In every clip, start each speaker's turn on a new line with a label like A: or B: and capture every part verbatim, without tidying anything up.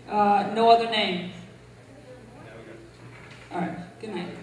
A: Uh, no other name. All right. Good night.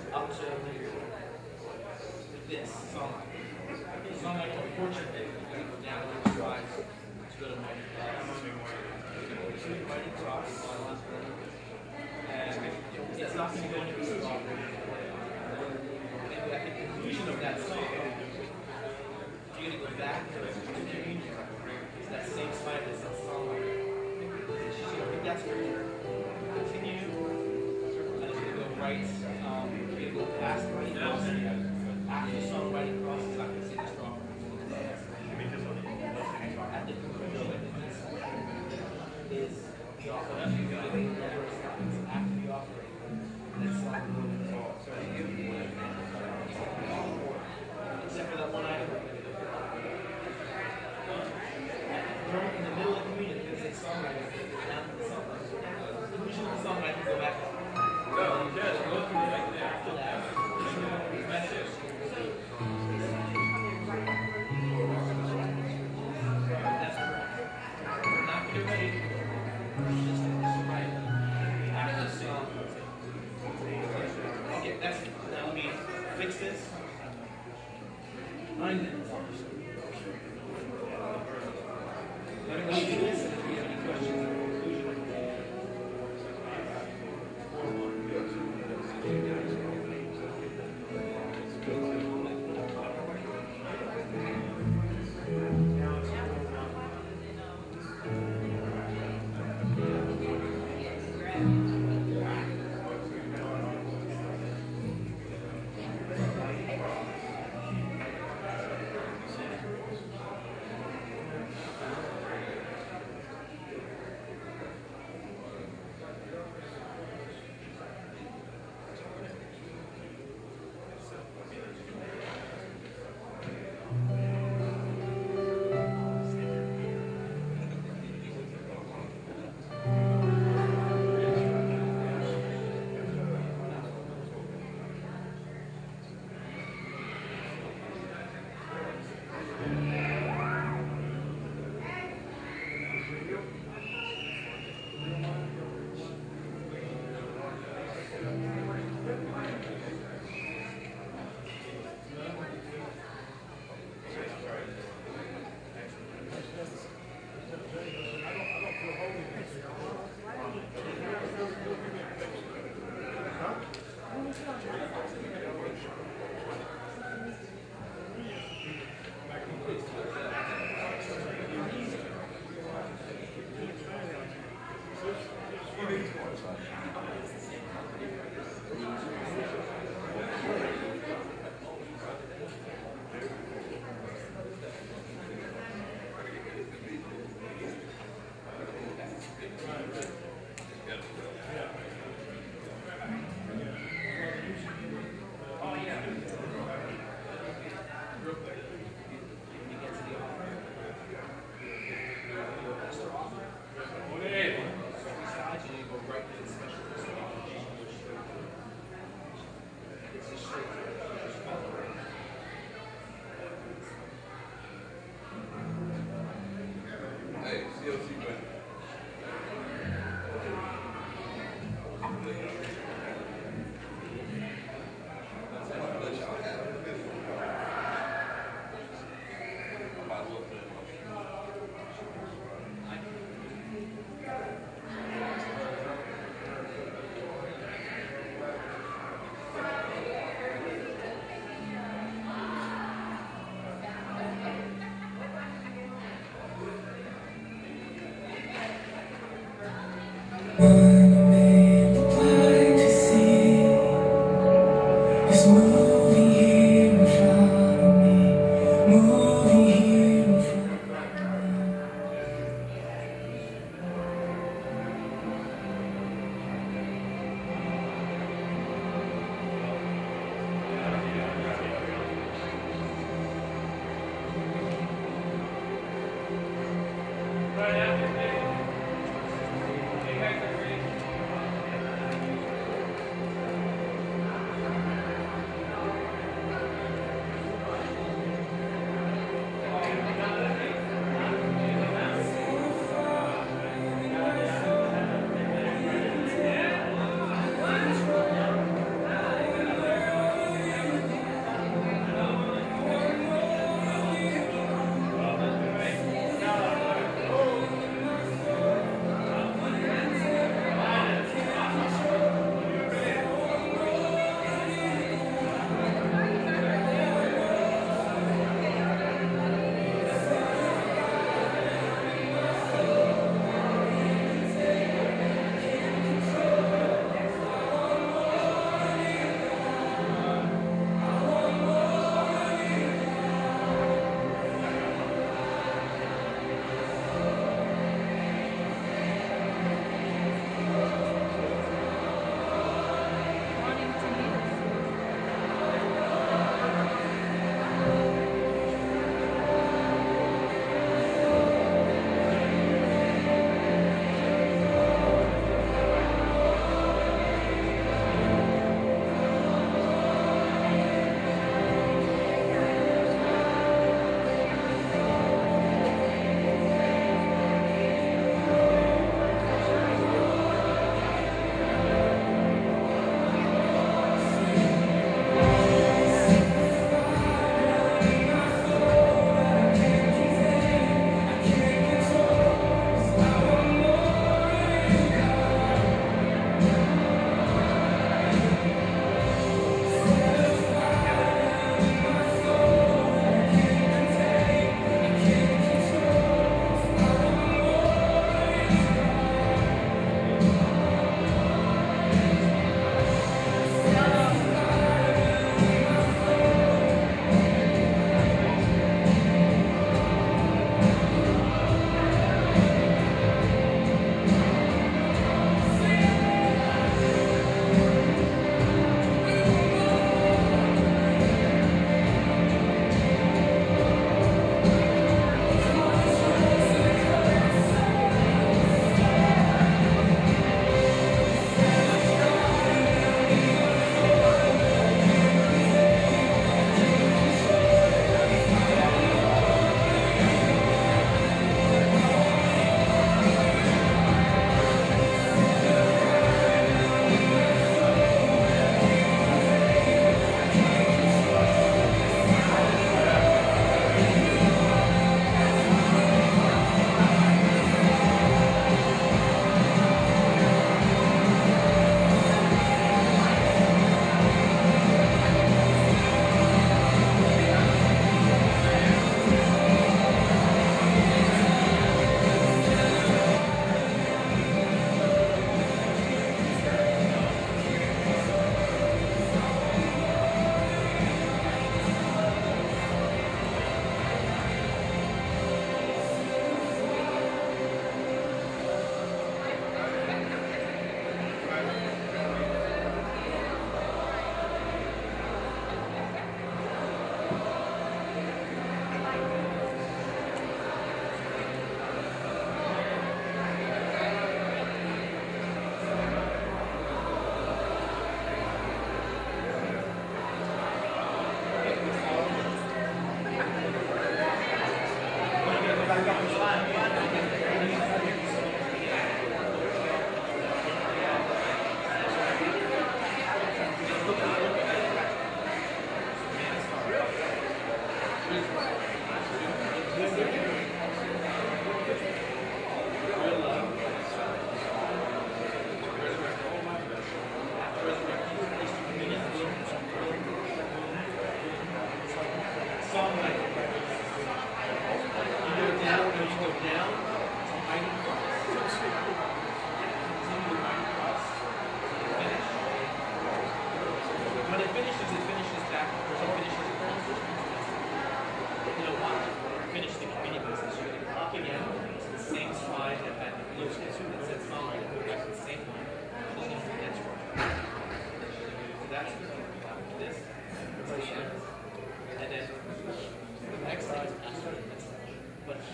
B: up to this song line. The song line, unfortunately, you go down to the strides to go to my writing talks, and it's not going to go any further. Maybe at the conclusion of that song, you're going to go back to communion. It's that same slide that's that song line. She's going to read that scripture, continue, and it's going to go right, um, you're going to go past the writing cross. After the song writing cross, it's not going to say the strong. At the conclusion of it is the offering. After the offering, that song will fall. Except for that one item. In the middle of the communion, there's a songwriter. Down to the songwriter. The conclusion of the songwriter, go back. Go through right there. After that, message. That's correct. We're not going to ready. Just right after the song. Okay, that's it. Now let me fix this. Nine minutes. Let me do this, and if you have any questions in conclusion.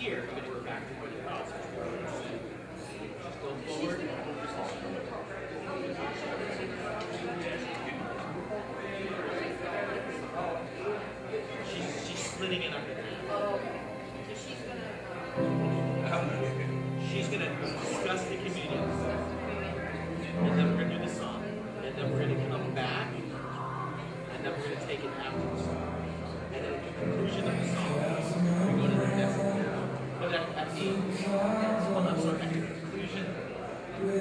B: here, you're going to go back to where the cross was. Just go forward. She's, she's splitting it underneath. She's going to discuss the communion. And then we're going to do the song. And then we're going to come back. And then we're going to take it after the song. And then at the conclusion of the song, we go to the next one. But at, at the, well, I'm sorry, at the conclusion of the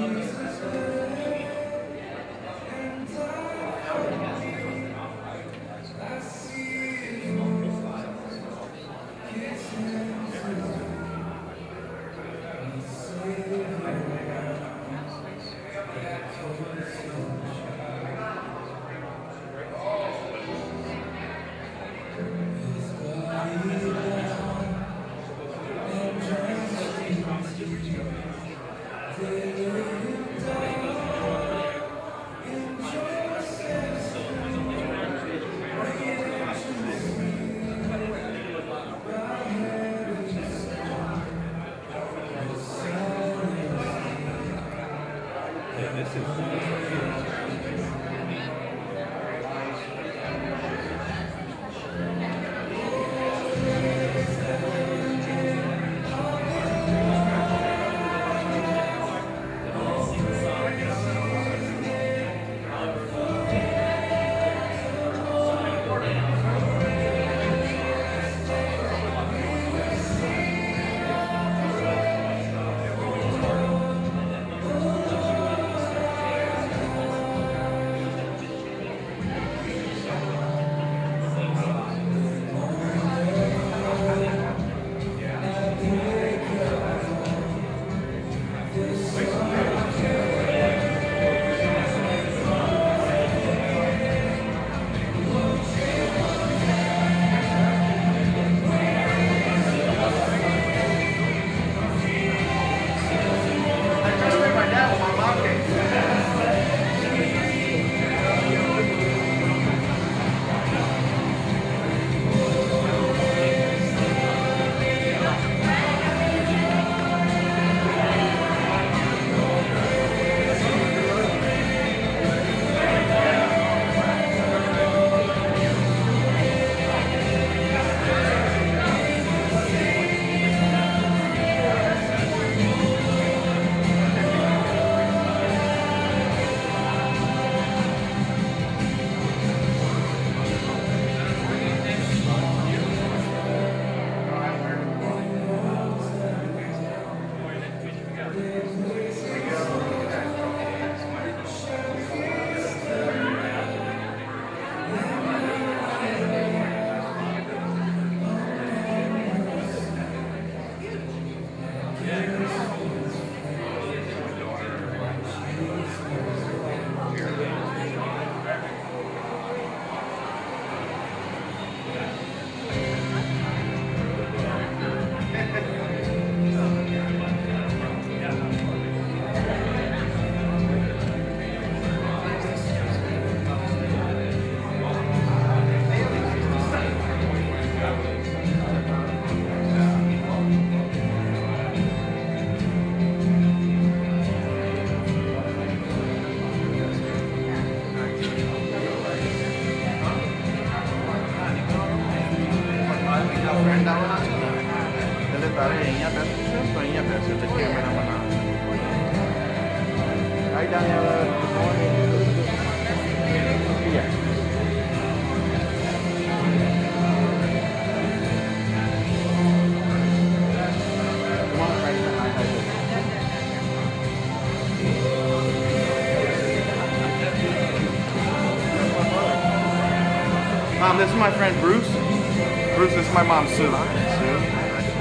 C: Hi, Daniela. Good morning. Yeah. Come on, right in the high high. Mom, this is my friend Bruce. Bruce, this is my mom, Sue. Sue.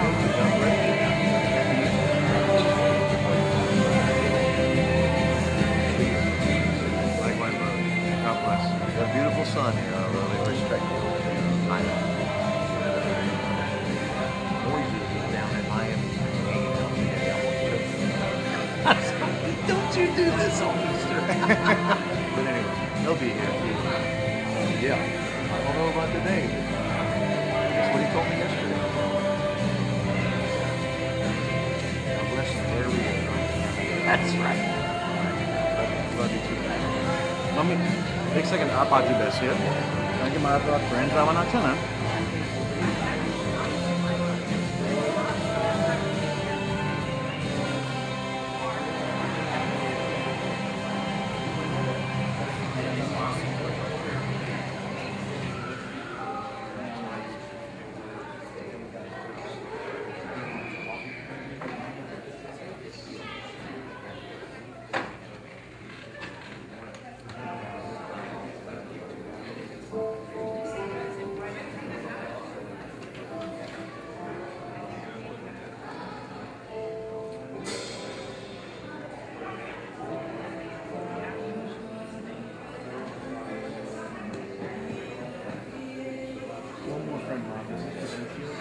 C: Beautiful son here. I really respect you. I know. Voices down in Miami. Don't you do this on Easter. But anyway, he'll be here. Yeah. I don't know about today. That's what he told me yesterday. That's right. Love you too. Mami, एक second आप आज ही बैठिए ताकि हमारा तो friends आवाना अच्छा ना One more friend, Mom. This is just you.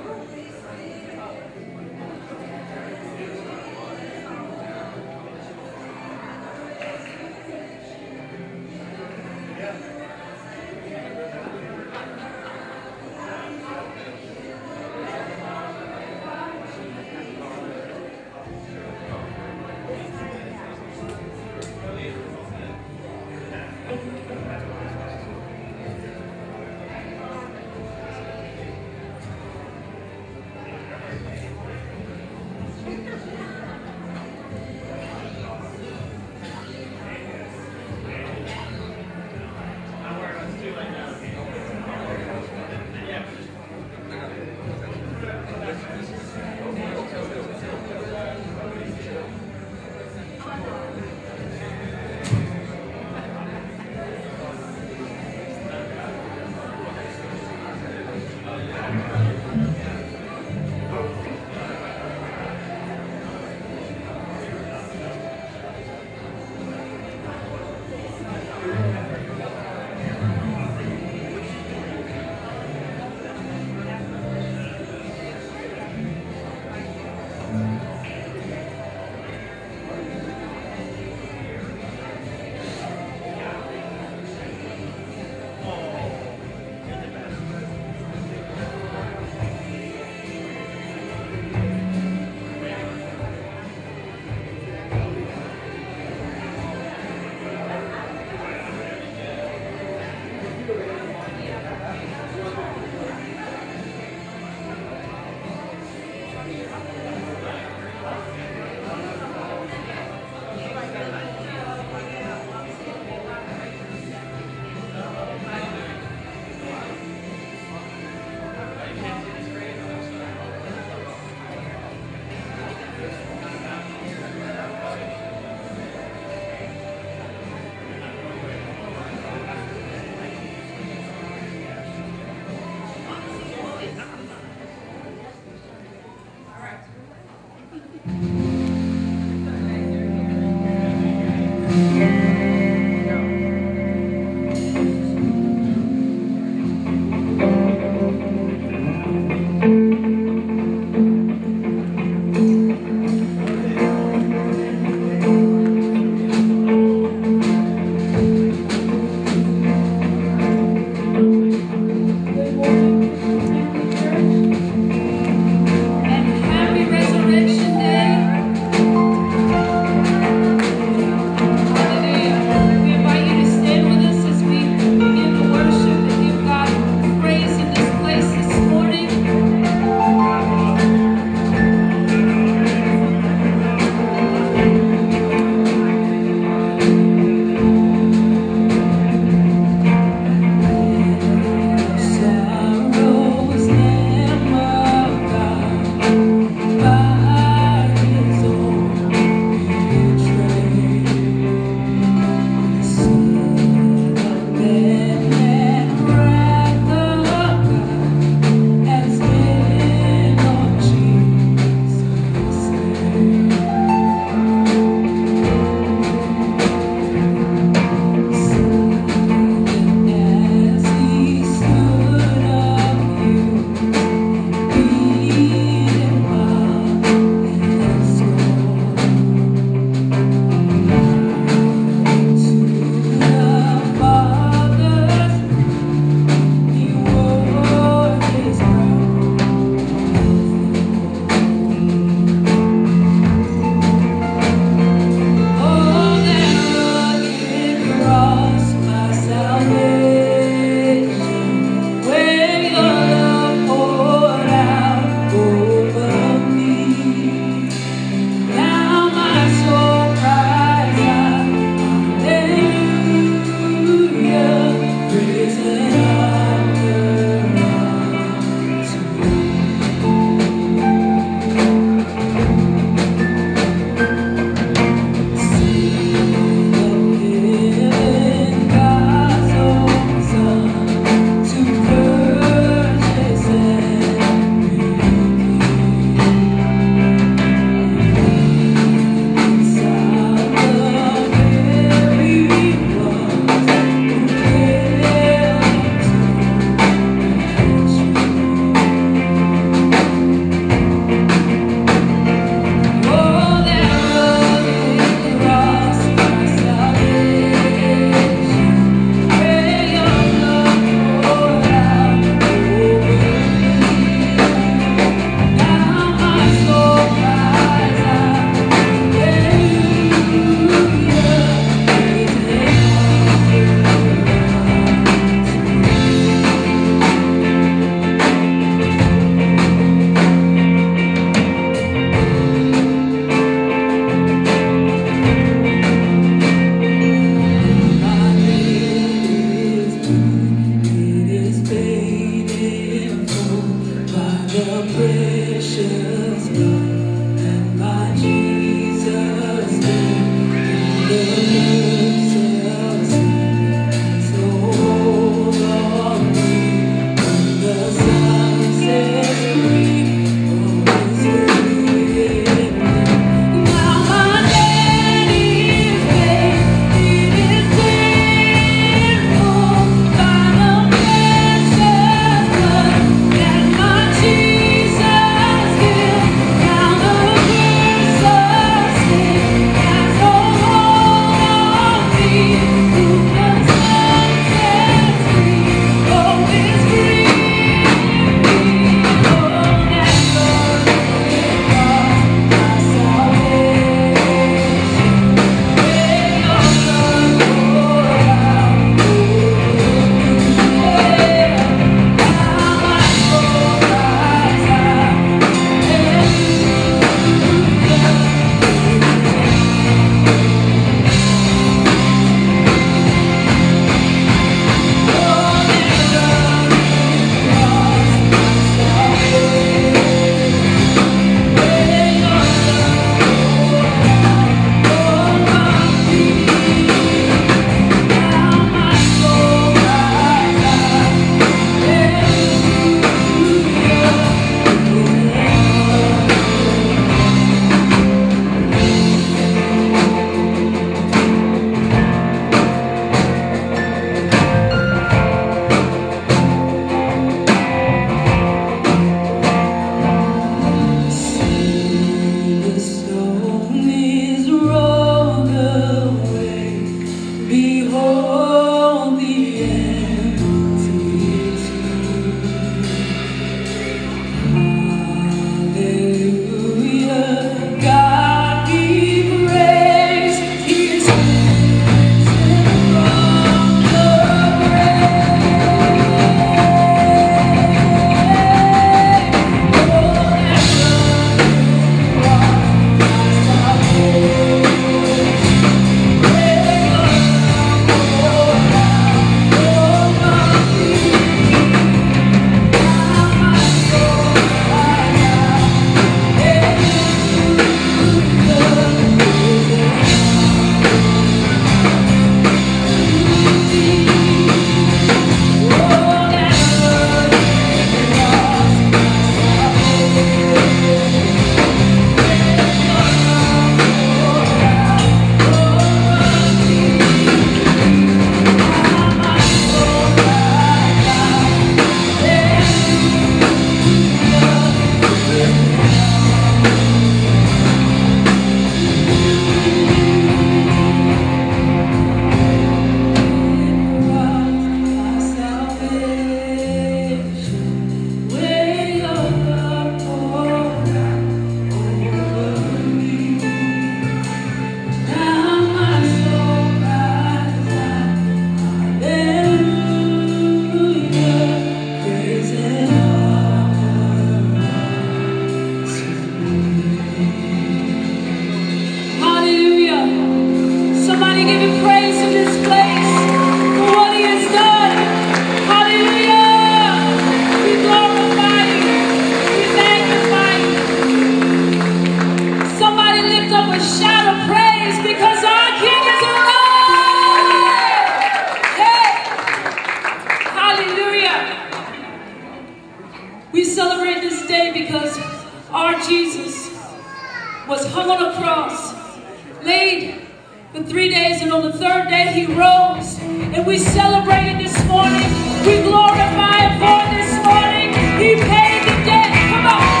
A: was hung on a cross, laid for three days, and on the third day he rose. And we celebrated this morning. We glorify him for this morning. He paid the debt. Come on.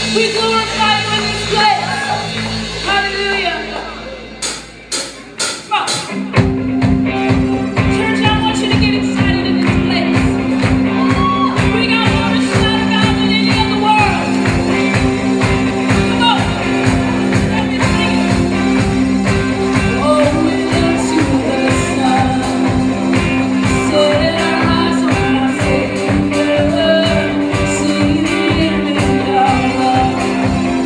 A: We glorify you in this place. Hallelujah. Come on. Church, I want you to get excited in this place. We got more to shout about than any other world. Come on. Let me sing it. Oh, we look to the sun. Set our eyes on our Savior. See the image of love.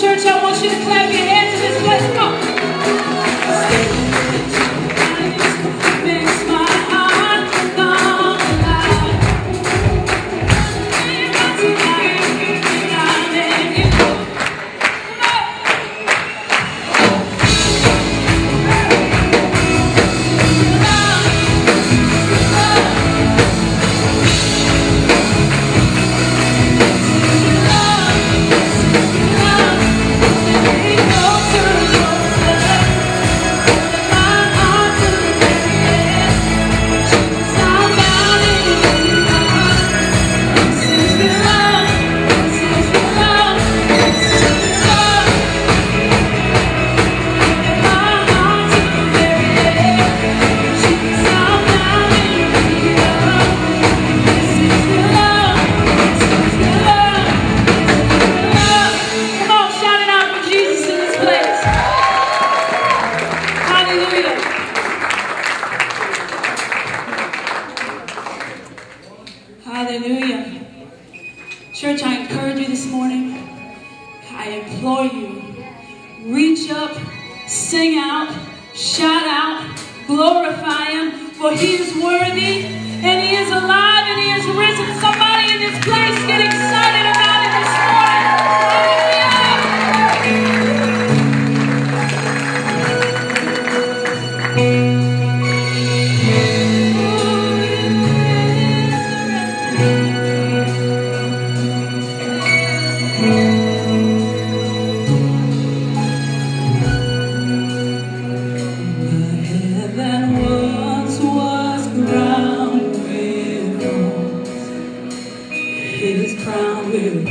A: Church, I want you to clap your hands in this place. Come on. Makes my heart come alive. Hallelujah. Church, I encourage you this morning. I implore you. Reach up, sing out, shout out, glorify Him, for He is worthy, and He is alive, and He is risen. Somebody in this place get excited about it this morning. His crown will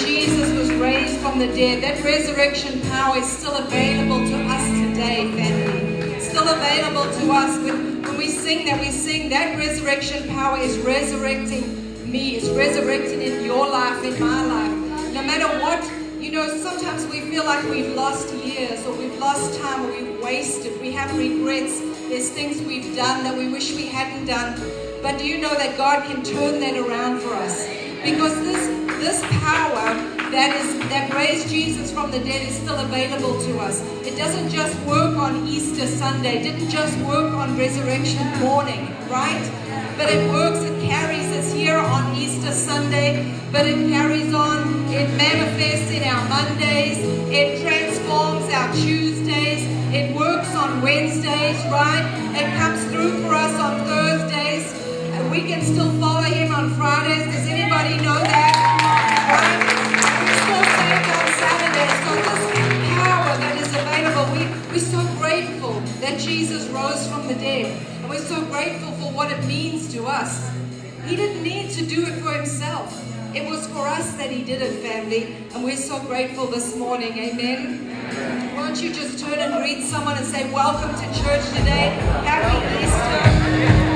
D: Jesus was raised from the dead, that resurrection power is still available to us today, family. Still available to us. When, when we sing that, we sing that resurrection power is resurrecting me, is resurrecting in your life, in my life. No matter what, you know, sometimes we feel like we've lost years or we've lost time or we've wasted. We have regrets. There's things we've done that we wish we hadn't done. But do you know that God can turn that around for us? Because this this power that is that raised Jesus from the dead is still available to us. It doesn't just work on Easter Sunday. It didn't just work on resurrection morning, right? But it works, it carries us here on Easter Sunday, but it carries on, it manifests in our Mondays, it transforms our Tuesdays, it works on Wednesdays, right? It comes through for us on Thursdays. We can still follow him on Fridays. Does anybody know that? Right? We're still saved on Saturdays. So this power that is available, we, we're so grateful that Jesus rose from the dead. And we're so grateful for what it means to us. He didn't need to do it for himself. It was for us that he did it, family. And we're so grateful this morning. Amen. Why don't you just turn and greet someone and say, welcome to church today. Happy Easter.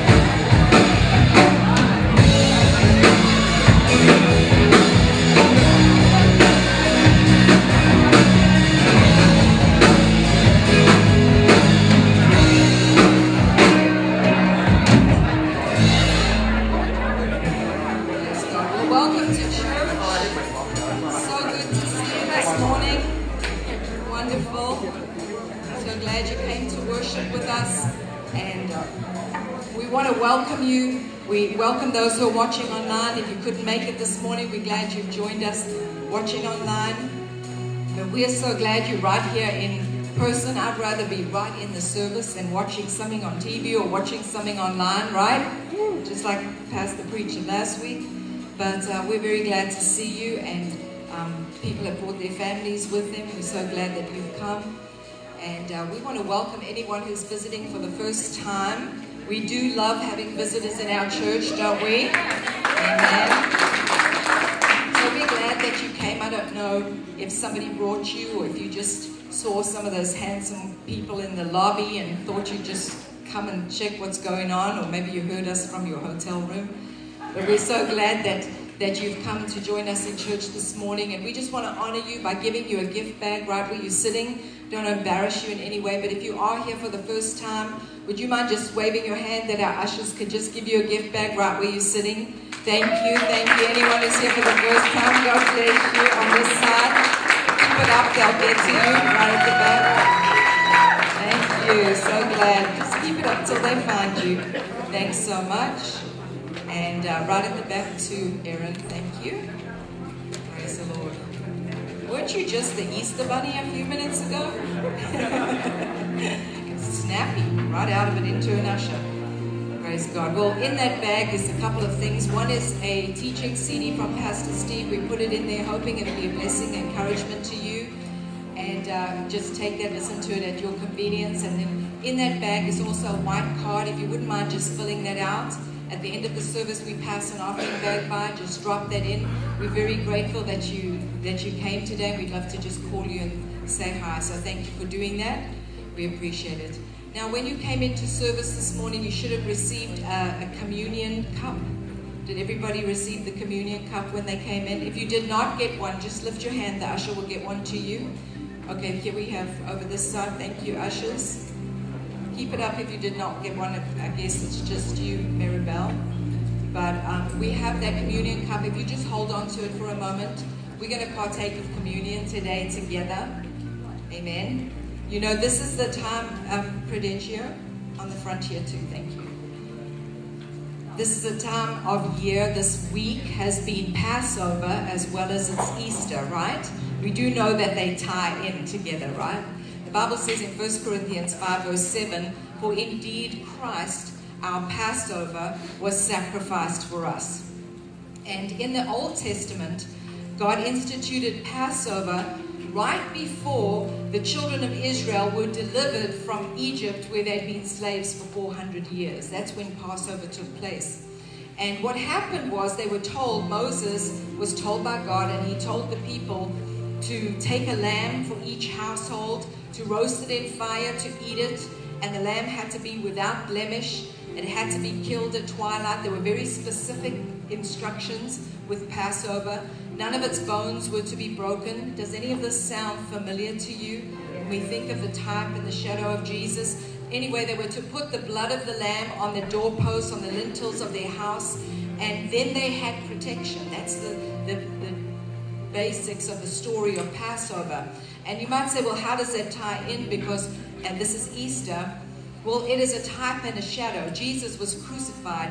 D: Welcome you. We welcome those who are watching online. If you couldn't make it this morning, we're glad you've joined us watching online. But we're so glad you're right here in person. I'd rather be right in the service than watching something on T V or watching something online, right? Just like Pastor preached last week. But uh, we're very glad to see you, and um, people have brought their families with them. We're so glad that you've come. And uh, we want to welcome anyone who's visiting for the first time. We do love having visitors in our church, don't we? Amen. So we're glad that you came. I don't know if somebody brought you or if you just saw some of those handsome people in the lobby and thought you'd just come and check what's going on, or maybe you heard us from your hotel room. But we're so glad that, that you've come to join us in church this morning, and we just want to honor you by giving you a gift bag right where you're sitting. Don't embarrass you in any way, but if you are here for the first time, would you mind just waving your hand that our ushers could just give you a gift bag right where you're sitting? Thank you, thank you. Anyone who's here for the first time, God bless you on this side. Keep it up, they'll get to you right at the back. Thank you, so glad. Just keep it up till they find you. Thanks so much. And uh, right at the back to Erin, thank you. Praise the Lord. Weren't you just the Easter Bunny a few minutes ago? Snappy, right out of it into an usher. Praise God. Well, in that bag is a couple of things. One is a teaching C D from Pastor Steve. We put it in there hoping it'll be a blessing, encouragement to you. And uh, just take that, listen to it at your convenience. And then in that bag is also a white card. If you wouldn't mind just filling that out. At the end of the service, we pass an offering bag by. Just drop that in. We're very grateful that you that you came today. We'd love to just call you and say hi. So thank you for doing that. We appreciate it. Now, when you came into service this morning, you should have received a, a communion cup. Did everybody receive the communion cup when they came in? If you did not get one, just lift your hand. The usher will get one to you. Okay, here we have over this side. Thank you, ushers. Keep it up if you did not get one. I guess it's just you, Maribel. But um, we have that communion cup. If you just hold on to it for a moment, we're going to partake of communion today together. Amen. You know, this is the time, um, Prudencio, on the front here too. Thank you. This is the time of year. This week has been Passover as well as it's Easter, right? We do know that they tie in together, right? The Bible says in First Corinthians five verse seven, for indeed Christ, our Passover, was sacrificed for us. And in the Old Testament, God instituted Passover right before the children of Israel were delivered from Egypt, where they'd been slaves for four hundred years. That's when Passover took place. And what happened was they were told, Moses was told by God, and he told the people to take a lamb for each household, to roast it in fire, to eat it, and the lamb had to be without blemish. It had to be killed at twilight. There were very specific instructions with Passover. None of its bones were to be broken. Does any of this sound familiar to you? When we think of the type and the shadow of Jesus. Anyway, they were to put the blood of the lamb on the doorposts, on the lintels of their house, and then they had protection. That's the, the, the basics of the story of Passover. And you might say, well, how does that tie in? Because, and this is Easter, well, it is a type and a shadow. Jesus was crucified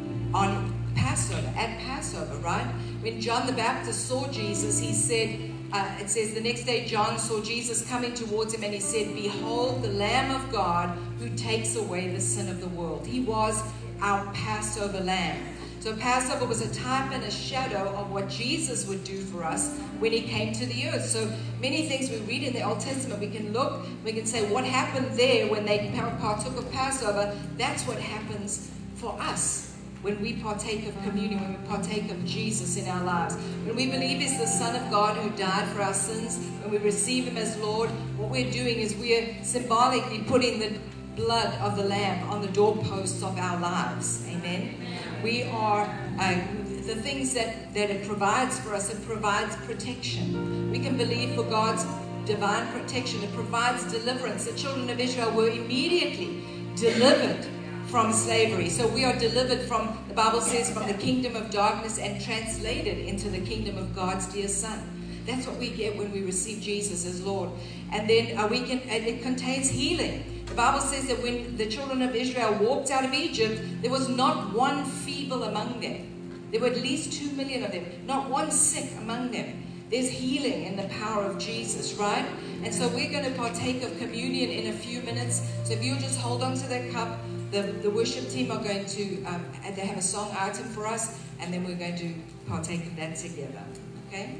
D: on Passover, at Passover, right? When John the Baptist saw Jesus, he said, uh, it says, the next day John saw Jesus coming towards him, and he said, behold, the Lamb of God who takes away the sin of the world. He was our Passover lamb. So Passover was a type and a shadow of what Jesus would do for us when he came to the earth. So many things we read in the Old Testament, we can look, we can say what happened there when they partook of Passover. That's what happens for us when we partake of communion, when we partake of Jesus in our lives. When we believe he's the Son of God who died for our sins, when we receive him as Lord, what we're doing is we're symbolically putting the blood of the Lamb on the doorposts of our lives. Amen. We are, uh, the things that, that it provides for us, it provides protection. We can believe for God's divine protection. It provides deliverance. The children of Israel were immediately delivered from slavery. So we are delivered from, the Bible says, from the kingdom of darkness and translated into the kingdom of God's dear Son. That's what we get when we receive Jesus as Lord. And then uh, we can, and it contains healing. The Bible says that when the children of Israel walked out of Egypt, there was not one feeble among them. There were at least two million of them. Not one sick among them. There's healing in the power of Jesus, right? And so we're going to partake of communion in a few minutes. So if you'll just hold on to that cup, the, the worship team are going to, um, they have a song item for us, and then we're going to partake of that together, okay?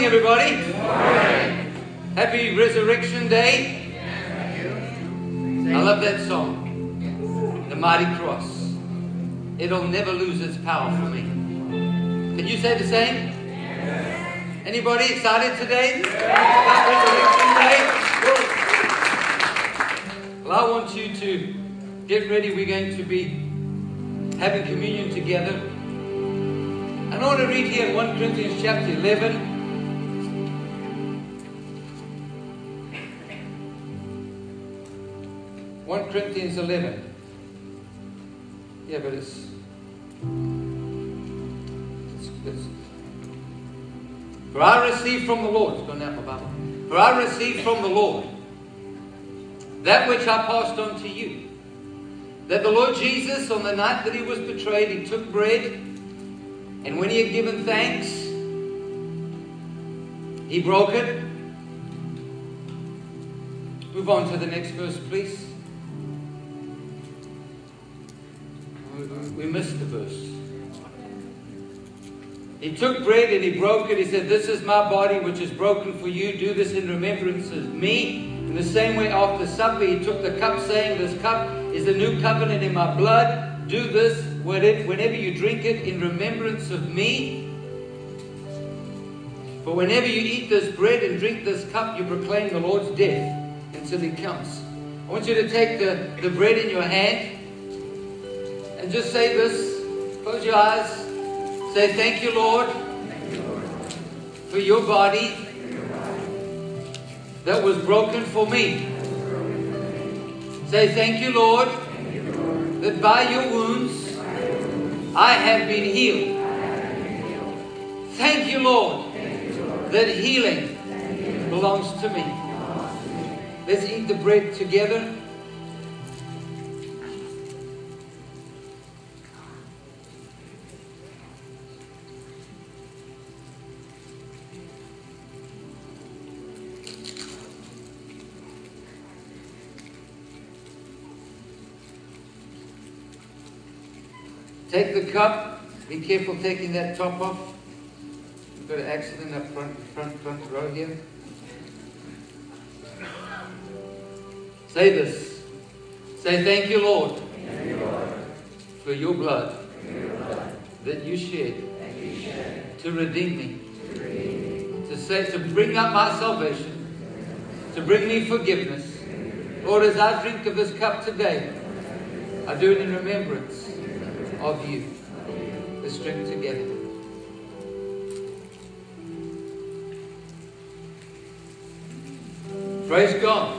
E: everybody. Good morning. Happy Resurrection Day. I love that song. The Mighty Cross. It'll never lose its power for me. Can you say the same? Anybody excited today? About Resurrection Day? Well, I want you to get ready. We're going to be having communion together. And I want to read here in First Corinthians chapter eleven. First Corinthians eleven. Yeah, but it's, it's, it's For I received from the Lord, it's gone out my Bible. For I received from the Lord that which I passed on to you. That the Lord Jesus, on the night that he was betrayed, he took bread, and when he had given thanks, he broke it. Move on to the next verse, please. We missed the verse. He took bread and he broke it. He said, "This is my body which is broken for you. Do this in remembrance of me." In the same way after supper he took the cup, saying, "This cup is the new covenant in my blood. Do this whenever you drink it in remembrance of me. For whenever you eat this bread and drink this cup, you proclaim the Lord's death until he comes." I want you to take the, the bread in your hand and just say this. Close your eyes. Say, "Thank you, Lord, for your body that was broken for me." Say, "Thank you, Lord, that by your wounds I have been healed." Thank you, Lord, that healing belongs to me. Let's eat the bread together. Take the cup. Be careful taking that top off. We've got an accident up front, front, front row here. Say this. Say, "Thank you, Lord, Thank you, Lord, for your blood, for your blood that you shed, that you shed to redeem me, to, redeem me. To, say, to bring up my salvation, to bring me forgiveness. Lord, as I drink of this cup today, I do it in remembrance of you." Let's drink together. Praise God.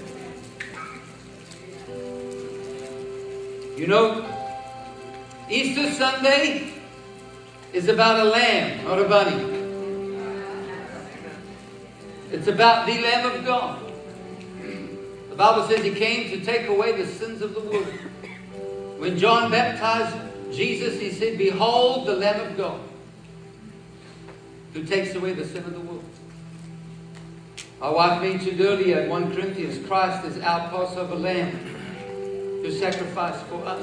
E: You know, Easter Sunday is about a lamb, not a bunny. It's about the Lamb of God. The Bible says he came to take away the sins of the world. When John baptized Jesus, he said, "Behold the Lamb of God who takes away the sin of the world." My wife mentioned earlier in First Corinthians, Christ is our Passover lamb who sacrificed for us.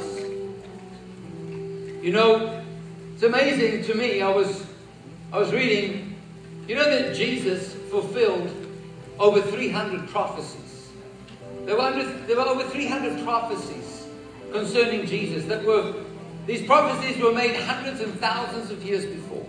E: You know, it's amazing to me. I was, I was reading, you know that Jesus fulfilled over three hundred prophecies. There were, under, there were over three hundred prophecies concerning Jesus that were, these prophecies were made hundreds and thousands of years before.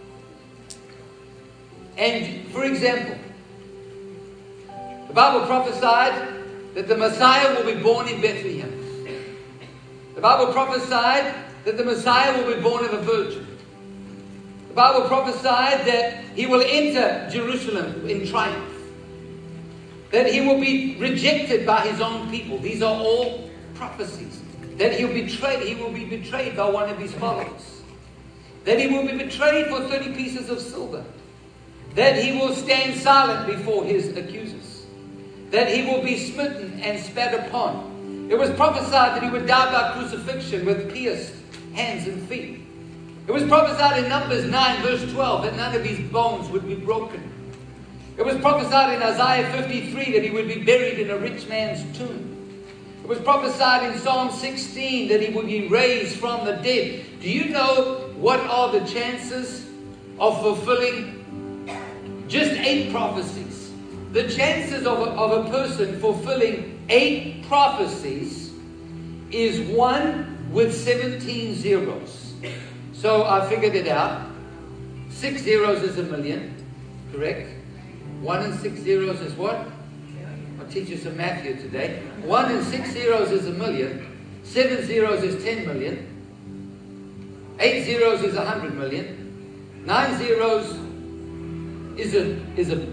E: And for example, the Bible prophesied that the Messiah will be born in Bethlehem. The Bible prophesied that the Messiah will be born of a virgin. The Bible prophesied that he will enter Jerusalem in triumph. That he will be rejected by his own people. These are all prophecies. That he'll betray, he will be betrayed by one of his followers. That he will be betrayed for thirty pieces of silver. That he will stand silent before his accusers. That he will be smitten and spat upon. It was prophesied that he would die by crucifixion with pierced hands and feet. It was prophesied in Numbers nine verse twelve that none of his bones would be broken. It was prophesied in Isaiah fifty-three that he would be buried in a rich man's tomb. It was prophesied in Psalm sixteen that he would be raised from the dead. Do you know what are the chances of fulfilling just eight prophecies. The chances of a, of a person fulfilling eight prophecies is one with seventeen zeros. So I figured it out. Six zeros is a million, correct? One and six zeros is what? I'll teach you some math here today. One and six zeros is a million. Seven zeros is ten million. Eight zeros is a hundred million. Nine zeros is a is a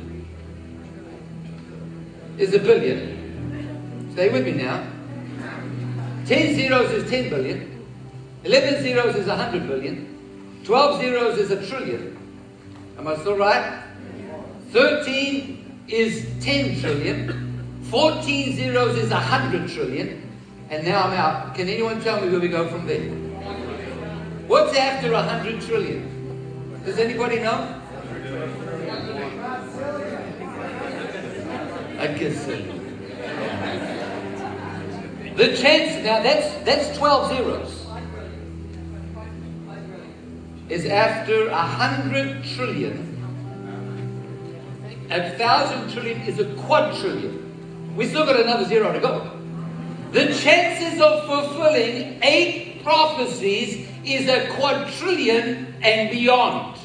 E: is a billion. Stay with me now. Ten zeros is ten billion. Eleven zeros is a hundred billion. Twelve zeros is a trillion. Am I still right? Thirteen is ten trillion. Fourteen zeros is a hundred trillion. And now I'm out. Can anyone tell me where we go from there? What's after a hundred trillion? Does anybody know? I guess so. The chance, now that's that's twelve zeros. Is after a hundred trillion. A thousand trillion is a quadrillion. We still got another zero to go. The chances of fulfilling eight prophecies is a quadrillion and beyond.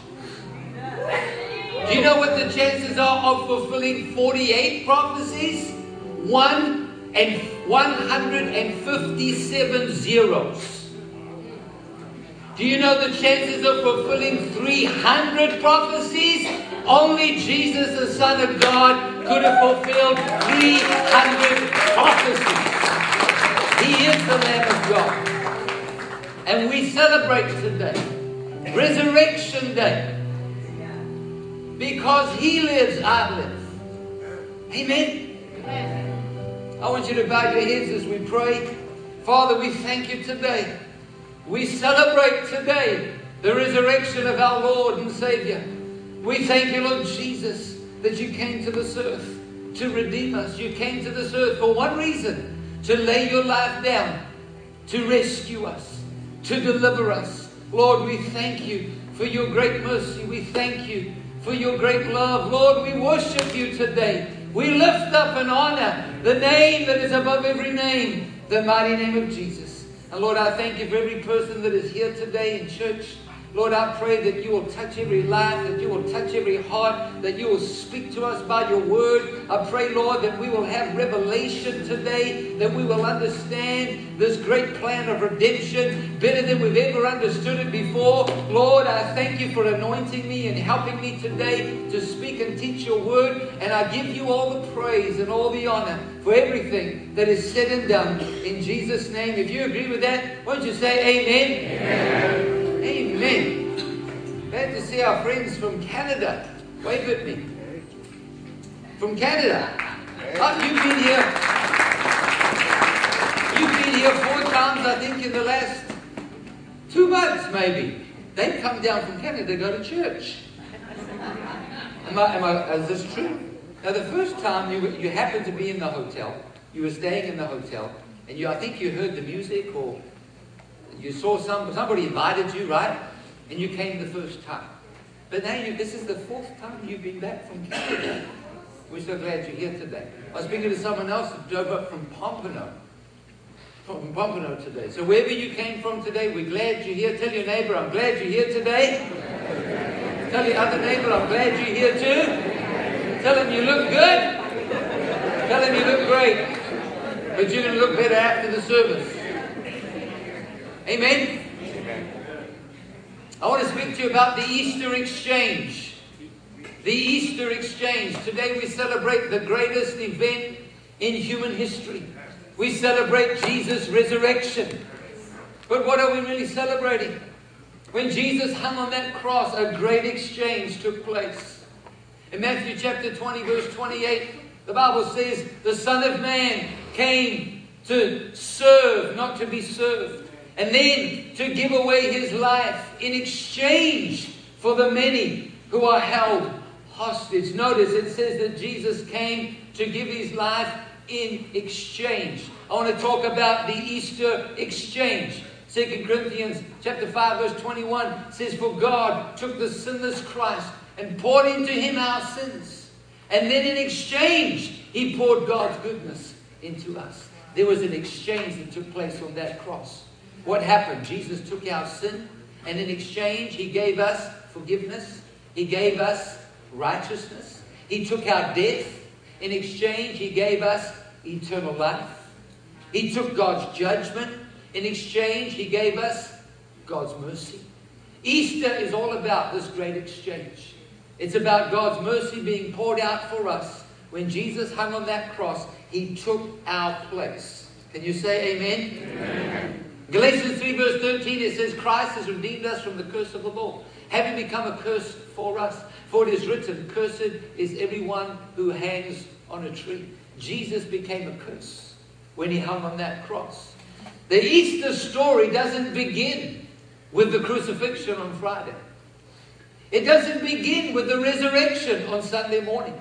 E: Do you know what the chances are of fulfilling forty-eight prophecies? One and one hundred fifty-seven zeros. Do you know the chances of fulfilling three hundred prophecies? Only Jesus, the Son of God, could have fulfilled three hundred prophecies. He is the Lamb of God. And we celebrate today, Resurrection Day. Because He lives, I live. Amen? Amen. I want you to bow your heads as we pray. Father, we thank you today. We celebrate today the resurrection of our Lord and Savior. We thank you, Lord Jesus, that you came to this earth to redeem us. You came to this earth for one reason, to lay your life down, to rescue us, to deliver us. Lord, we thank you for your great mercy. We thank you for your great love. Lord, we worship you today. We lift up and honor the name that is above every name, the mighty name of Jesus. And Lord, I thank you for every person that is here today in church. Lord, I pray that you will touch every life, that you will touch every heart, that you will speak to us by your word. I pray, Lord, that we will have revelation today, that we will understand this great plan of redemption better than we've ever understood it before. Lord, I thank you for anointing me and helping me today to speak and teach your word. And I give you all the praise and all the honor for everything that is said and done in Jesus' name. If you agree with that, won't you say amen? Amen. Amen. Glad to see our friends from Canada. Wave at me. From Canada. Oh, you've been here. You've been here four times, I think, in the last two months, maybe. They've come down from Canada to go to church. Am I, am I, is this true? Now, the first time you, you happened to be in the hotel, you were staying in the hotel, and you, I think you heard the music or you saw some, somebody invited you, right? And you came the first time. But now you, this is the fourth time you've been back from Canada. We're so glad you're here today. I was speaking to someone else who drove up from Pompano. From Pompano today. So wherever you came from today, we're glad you're here. Tell your neighbor, I'm glad you're here today. Tell your other neighbor, I'm glad you're here too. Tell him you look good. Tell him you look great. But you're going to look better after the service. Amen? I want to speak to you about the Easter exchange. The Easter exchange. Today we celebrate the greatest event in human history. We celebrate Jesus' resurrection. But what are we really celebrating? When Jesus hung on that cross, a great exchange took place. In Matthew chapter twenty, verse twenty-eight, the Bible says, the Son of Man came to serve, not to be served. And then to give away his life in exchange for the many who are held hostage. Notice it says that Jesus came to give his life in exchange. I want to talk about the Easter exchange. Second Corinthians chapter five verse twenty-one says, for God took the sinless Christ and poured into him our sins. And then in exchange, he poured God's goodness into us. There was an exchange that took place on that cross. What happened? Jesus took our sin, and in exchange, he gave us forgiveness. He gave us righteousness. He took our death. In exchange, he gave us eternal life. He took God's judgment. In exchange, he gave us God's mercy. Easter is all about this great exchange. It's about God's mercy being poured out for us. When Jesus hung on that cross, he took our place. Can you say amen? Amen. Galatians three verse thirteen, it says, Christ has redeemed us from the curse of the law, having become a curse for us. For it is written, cursed is everyone who hangs on a tree. Jesus became a curse when he hung on that cross. The Easter story doesn't begin with the crucifixion on Friday. It doesn't begin with the resurrection on Sunday morning.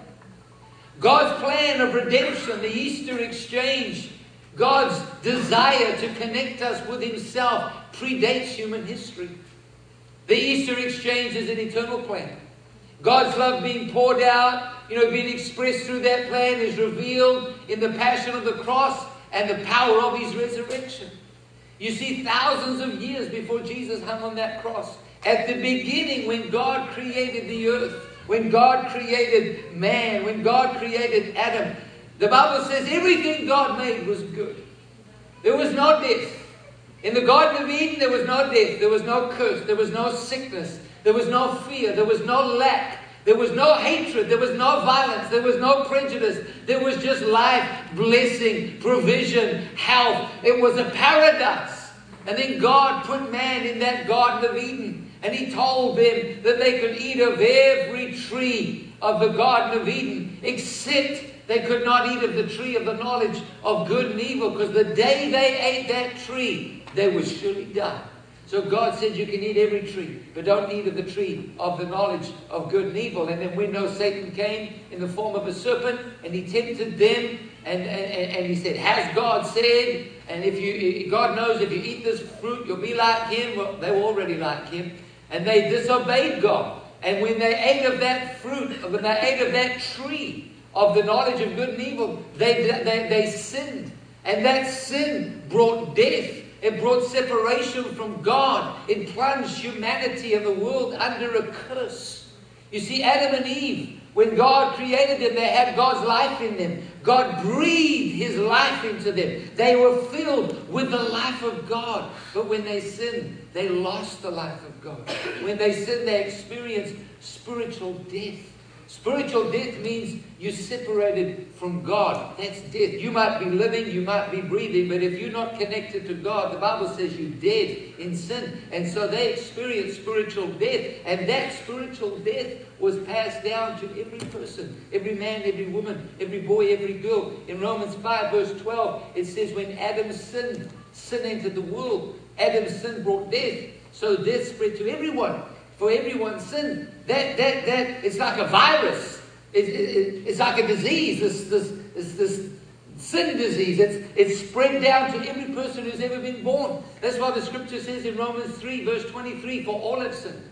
E: God's plan of redemption, the Easter exchange, God's desire to connect us with himself predates human history. The Easter exchange is an eternal plan. God's love being poured out, you know, being expressed through that plan is revealed in the passion of the cross and the power of his resurrection. You see, thousands of years before Jesus hung on that cross, at the beginning when God created the earth, when God created man, when God created Adam, the Bible says everything God made was good. There was no death. In the Garden of Eden, there was no death. There was no curse. There was no sickness. There was no fear. There was no lack. There was no hatred. There was no violence. There was no prejudice. There was just life, blessing, provision, health. It was a paradise. And then God put man in that Garden of Eden. And he told them that they could eat of every tree of the Garden of Eden, except they could not eat of the tree of the knowledge of good and evil, because the day they ate that tree, they would surely die. So God said you can eat every tree, but don't eat of the tree of the knowledge of good and evil. And then we know Satan came in the form of a serpent, and he tempted them, and, and, and he said, has God said? And if you, God knows if you eat this fruit, you'll be like him. Well, they were already like him. And they disobeyed God. And when they ate of that fruit, when they ate of that tree of the knowledge of good and evil, they, they, they sinned. And that sin brought death. It brought separation from God. It plunged humanity and the world under a curse. You see, Adam and Eve, when God created them, they had God's life in them. God breathed his life into them. They were filled with the life of God. But when they sinned, they lost the life of God. When they sinned, they experienced spiritual death. Spiritual death means you're separated from God. That's death. You might be living, you might be breathing, but if you're not connected to God, the Bible says you're dead in sin. And so they experienced spiritual death. And that spiritual death was passed down to every person, every man, every woman, every boy, every girl. In Romans five verse twelve, it says when Adam sinned, sin entered the world. Adam's sin brought death. So death spread to everyone. For everyone's sin. That, that, that, it's like a virus. It, it, it's like a disease, this, this, this, this sin disease. It's, it's spread down to every person who's ever been born. That's why the scripture says in Romans three, verse twenty-three, for all have sinned.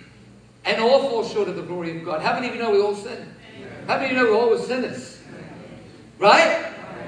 E: And all fall short of the glory of God. How many of you know we all sin? How many of you know we're all sinners? Right?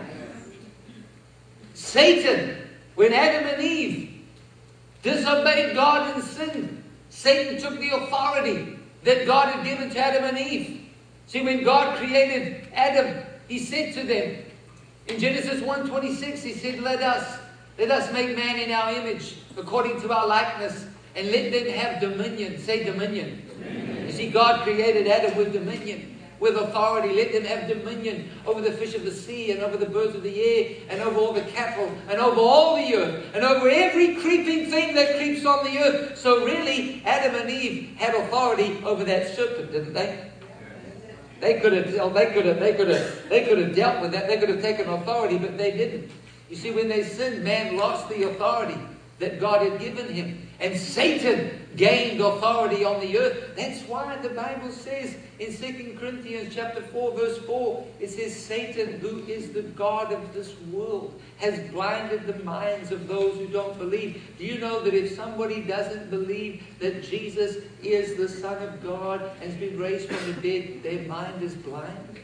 E: Satan, when Adam and Eve disobeyed God and sinned, Satan took the authority that God had given to Adam and Eve. See, when God created Adam, he said to them, in Genesis one twenty-six, he said, let us, let us make man in our image, according to our likeness, and let them have dominion. Say dominion. Dominion. You see, God created Adam with dominion, with authority. Let them have dominion over the fish of the sea, and over the birds of the air, and over all the cattle, and over all the earth, and over every creeping thing that creeps on the earth. So really, Adam and Eve had authority over that serpent, didn't they? They could have, they could have, they could have, they could have dealt with that. They could have taken authority, but they didn't. You see, when they sinned, man lost the authority. that God had given him. And Satan gained authority on the earth. That's why the Bible says in Second Corinthians chapter four, verse four, it says, Satan, who is the god of this world, has blinded the minds of those who don't believe. Do you know that if somebody doesn't believe that Jesus is the Son of God and has been raised from the dead, their mind is blind?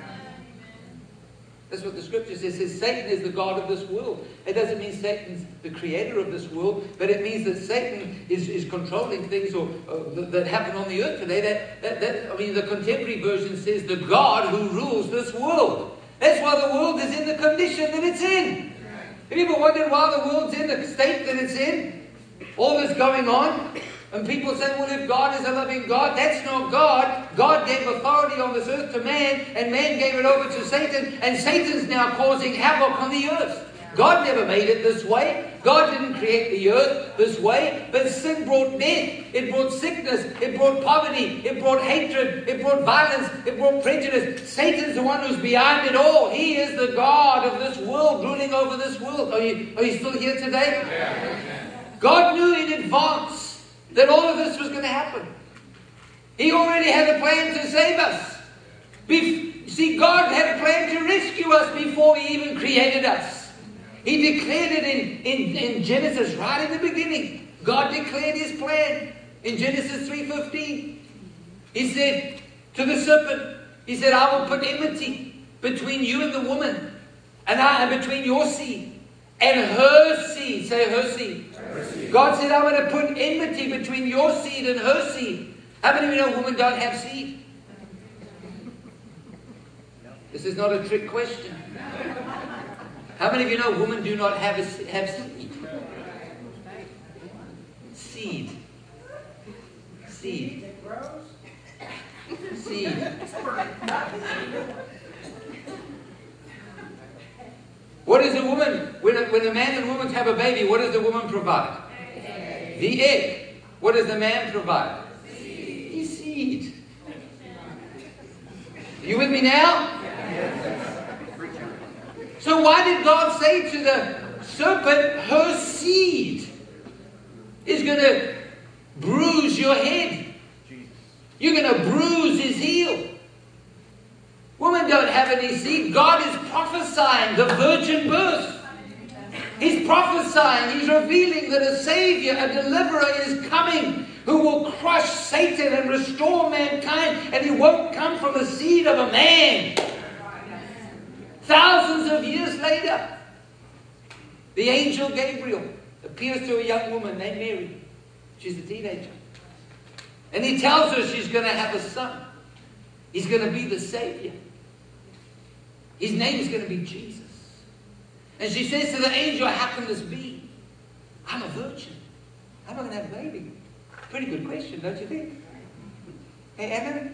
E: That's what the scripture says. It says Satan is the god of this world. It doesn't mean Satan's the creator of this world, but it means that Satan is, is controlling things or, uh, that, that happen on the earth today. That, that, that, I mean, the contemporary version says the God who rules this world. That's why the world is in the condition that it's in. Have you ever wondered why the world's in the state that it's in? All this going on. And people say, well, if God is a loving God, that's not God. God gave authority on this earth to man, and man gave it over to Satan, and Satan's now causing havoc on the earth. God never made it this way. God didn't create the earth this way, but sin brought death. It brought sickness. It brought poverty. It brought hatred. It brought violence. It brought prejudice. Satan's the one who's behind it all. He is the God of this world, ruling over this world. Are you, are you still here today? God knew in advance that all of this was going to happen. He already had a plan to save us. Be- See, God had a plan to rescue us before He even created us. He declared it in, in, in Genesis, right in the beginning. God declared His plan in Genesis three fifteen. He said to the serpent, He said, I will put enmity between you and the woman, and I and between your seed and her seed. Say her seed. God said, I'm going to put enmity between your seed and her seed. How many of you know women don't have seed? This is not a trick question. How many of you know women do not have, a, have seed? Seed. Seed. Seed. What is a woman? When a, when a man and woman have a baby, what does the woman provide? The egg. What does the man provide? The seed. Are you with me now? So why did God say to the serpent, her seed is going to bruise your head? You're going to bruise his heel. Women don't have any seed. God is prophesying the virgin birth. He's prophesying, He's revealing that a Savior, a deliverer is coming who will crush Satan and restore mankind, and He won't come from the seed of a man. Thousands of years later, the angel Gabriel appears to a young woman named Mary. She's a teenager. And he tells her she's going to have a son. He's going to be the Savior. His name is going to be Jesus. And she says to the angel, how can this be? I'm a virgin. How am I going to have a baby? Pretty good question, don't you think? Hey, Anna?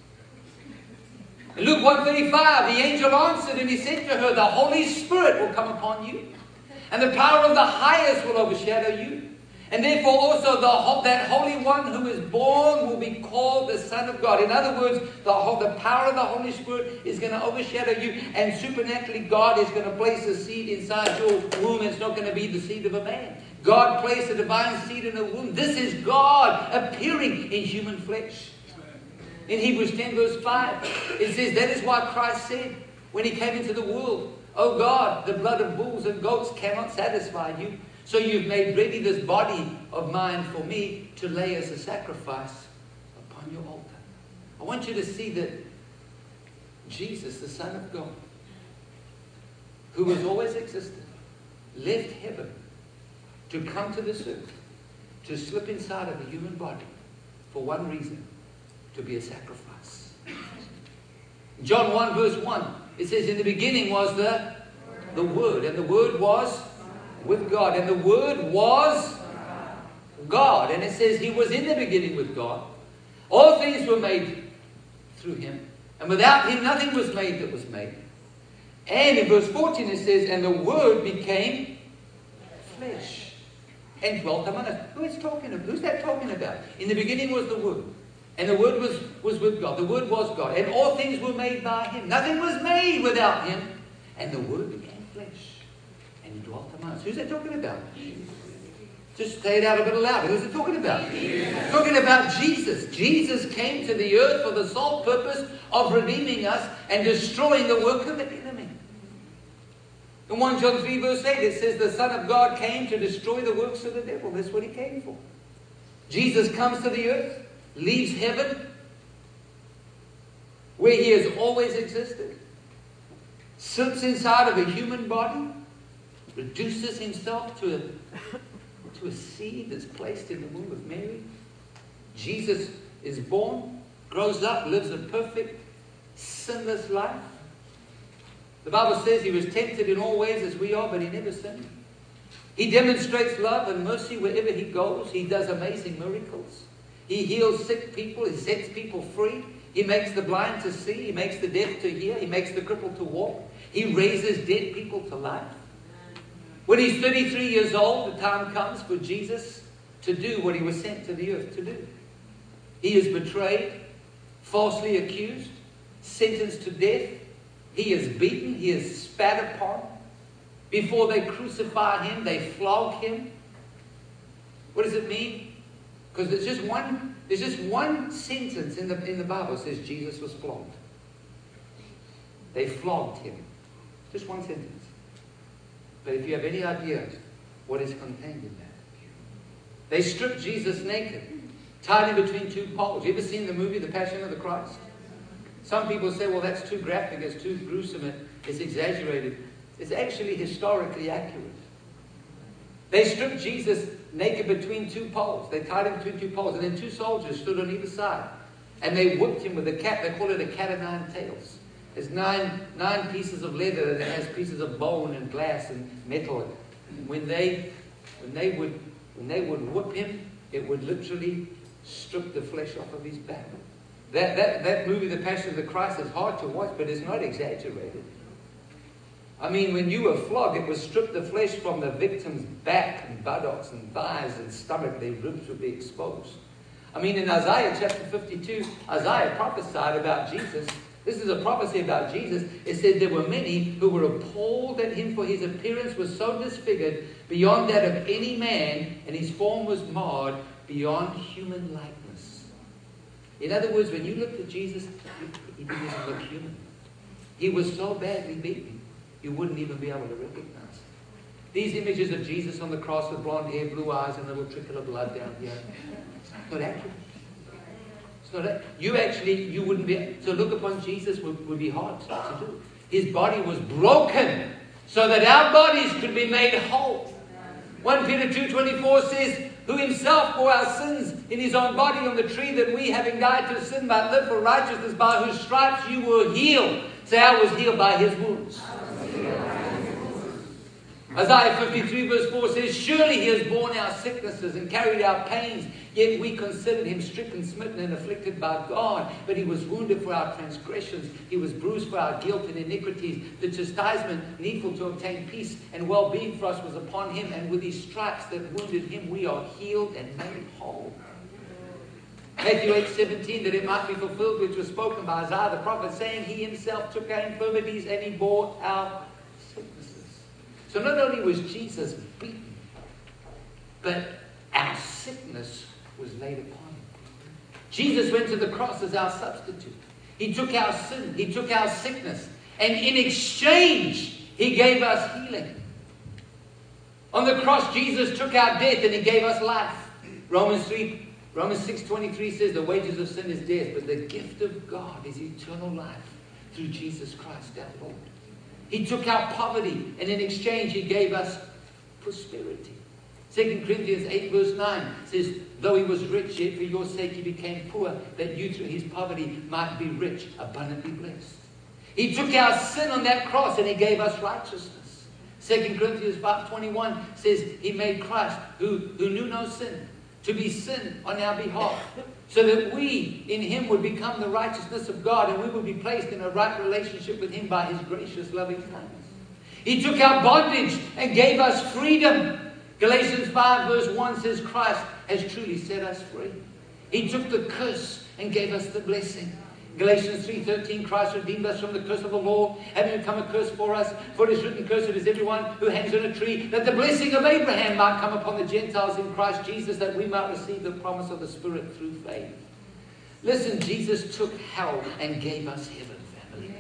E: In Luke one thirty-five, the angel answered and he said to her, the Holy Spirit will come upon you, and the power of the highest will overshadow you. And therefore also the, that Holy One who is born will be called the Son of God. In other words, the, the power of the Holy Spirit is going to overshadow you, and supernaturally God is going to place a seed inside your womb. It's not going to be the seed of a man. God placed a divine seed in a womb. This is God appearing in human flesh. In Hebrews ten verse five, it says, that is why Christ said when He came into the world, oh God, the blood of bulls and goats cannot satisfy you. So you've made ready this body of mine for me to lay as a sacrifice upon your altar. I want you to see that Jesus, the Son of God, who has always existed, left heaven to come to this earth, to slip inside of a human body for one reason, to be a sacrifice. John one verse one, it says, in the beginning was the, the Word, and the Word was with God, and the Word was God. And it says He was in the beginning with God. All things were made through Him, and without Him nothing was made that was made. And in verse fourteen it says, and the Word became flesh and dwelt among us. Who is talking about? Who's that talking about? In the beginning was the Word, and the Word was, was with God. The Word was God, and all things were made by Him. Nothing was made without Him, and the Word became flesh and He dwelt among us. Who's that talking about? Just say it out a bit louder. Who's it talking about? It's talking about Jesus. Jesus came to the earth for the sole purpose of redeeming us and destroying the work of the enemy. In First John three verse eight it says the Son of God came to destroy the works of the devil. That's what he came for. Jesus comes to the earth, leaves heaven, where he has always existed, slips inside of a human body, reduces himself to a to a seed that's placed in the womb of Mary. Jesus is born, grows up, lives a perfect, sinless life. The Bible says he was tempted in all ways as we are, but he never sinned. He demonstrates love and mercy wherever he goes. He does amazing miracles. He heals sick people. He sets people free. He makes the blind to see. He makes the deaf to hear. He makes the crippled to walk. He raises dead people to life. When he's thirty-three years old, the time comes for Jesus to do what he was sent to the earth to do. He is betrayed, falsely accused, sentenced to death. He is beaten. He is spat upon. Before they crucify him, they flog him. What does it mean? Because there's just one, there's just one sentence in the, in the Bible that says Jesus was flogged. They flogged him. Just one sentence. But if you have any idea what is contained in that, they stripped Jesus naked, tied him between two poles. You ever seen the movie The Passion of the Christ? Some people say, well, that's too graphic, it's too gruesome, it's exaggerated. It's actually historically accurate. They stripped Jesus naked between two poles. They tied him between two poles, and then two soldiers stood on either side. And they whipped him with a cat. They call it a cat of nine tails. It's nine, nine pieces of leather, and it has pieces of bone and glass and metal. When they, when they would, when they would whip him, it would literally strip the flesh off of his back. That, that, that movie, The Passion of the Christ, is hard to watch, but it's not exaggerated. I mean, when you were flogged, it would strip the flesh from the victim's back and buttocks and thighs and stomach. Their ribs would be exposed. I mean, in Isaiah chapter fifty-two, Isaiah prophesied about Jesus. This is a prophecy about Jesus. It said there were many who were appalled at him, for his appearance was so disfigured beyond that of any man, and his form was marred beyond human likeness. In other words, when you looked at Jesus, he didn't even look human. He was so badly beaten, you wouldn't even be able to recognize him. These images of Jesus on the cross with blonde hair, blue eyes, and a little trickle of blood down here, it's not accurate. So that you actually, you wouldn't be, to look upon Jesus would, would be hard to do. His body was broken so that our bodies could be made whole. First Peter two twenty-four says, who himself bore our sins in his own body on the tree, that we, having died to sin, might live for righteousness, by whose stripes you were healed. Say, I was healed by his wounds. Isaiah fifty-three verse four says, surely he has borne our sicknesses and carried our pains, yet we considered him stricken, smitten, and afflicted by God. But he was wounded for our transgressions. He was bruised for our guilt and iniquities. The chastisement needful to obtain peace and well-being for us was upon him, and with his stripes that wounded him we are healed and made whole. Matthew eight seventeen, that it might be fulfilled which was spoken by Isaiah the prophet, saying, he himself took our infirmities and he bore our sicknesses. So not only was Jesus beaten, but our sickness was laid upon him. Jesus went to the cross as our substitute. He took our sin. He took our sickness. And in exchange, he gave us healing. On the cross, Jesus took our death and he gave us life. Romans three, Romans six twenty-three says the wages of sin is death, but the gift of God is eternal life through Jesus Christ our Lord. He took our poverty, and in exchange he gave us prosperity. Second Corinthians eight verse nine says, though he was rich, yet for your sake he became poor, that you through his poverty might be rich, abundantly blessed. He took our sin on that cross and he gave us righteousness. Second Corinthians five twenty-one says he made Christ, who, who knew no sin, to be sin on our behalf, so that we in him would become the righteousness of God, and we would be placed in a right relationship with him by his gracious loving kindness. He took our bondage and gave us freedom. Galatians five verse one says Christ has truly set us free. He took the curse and gave us the blessing. Galatians three thirteen, Christ redeemed us from the curse of the law, having become a curse for us. For it is written, cursed is everyone who hangs on a tree, that the blessing of Abraham might come upon the Gentiles in Christ Jesus, that we might receive the promise of the Spirit through faith. Listen, Jesus took hell and gave us heaven, family.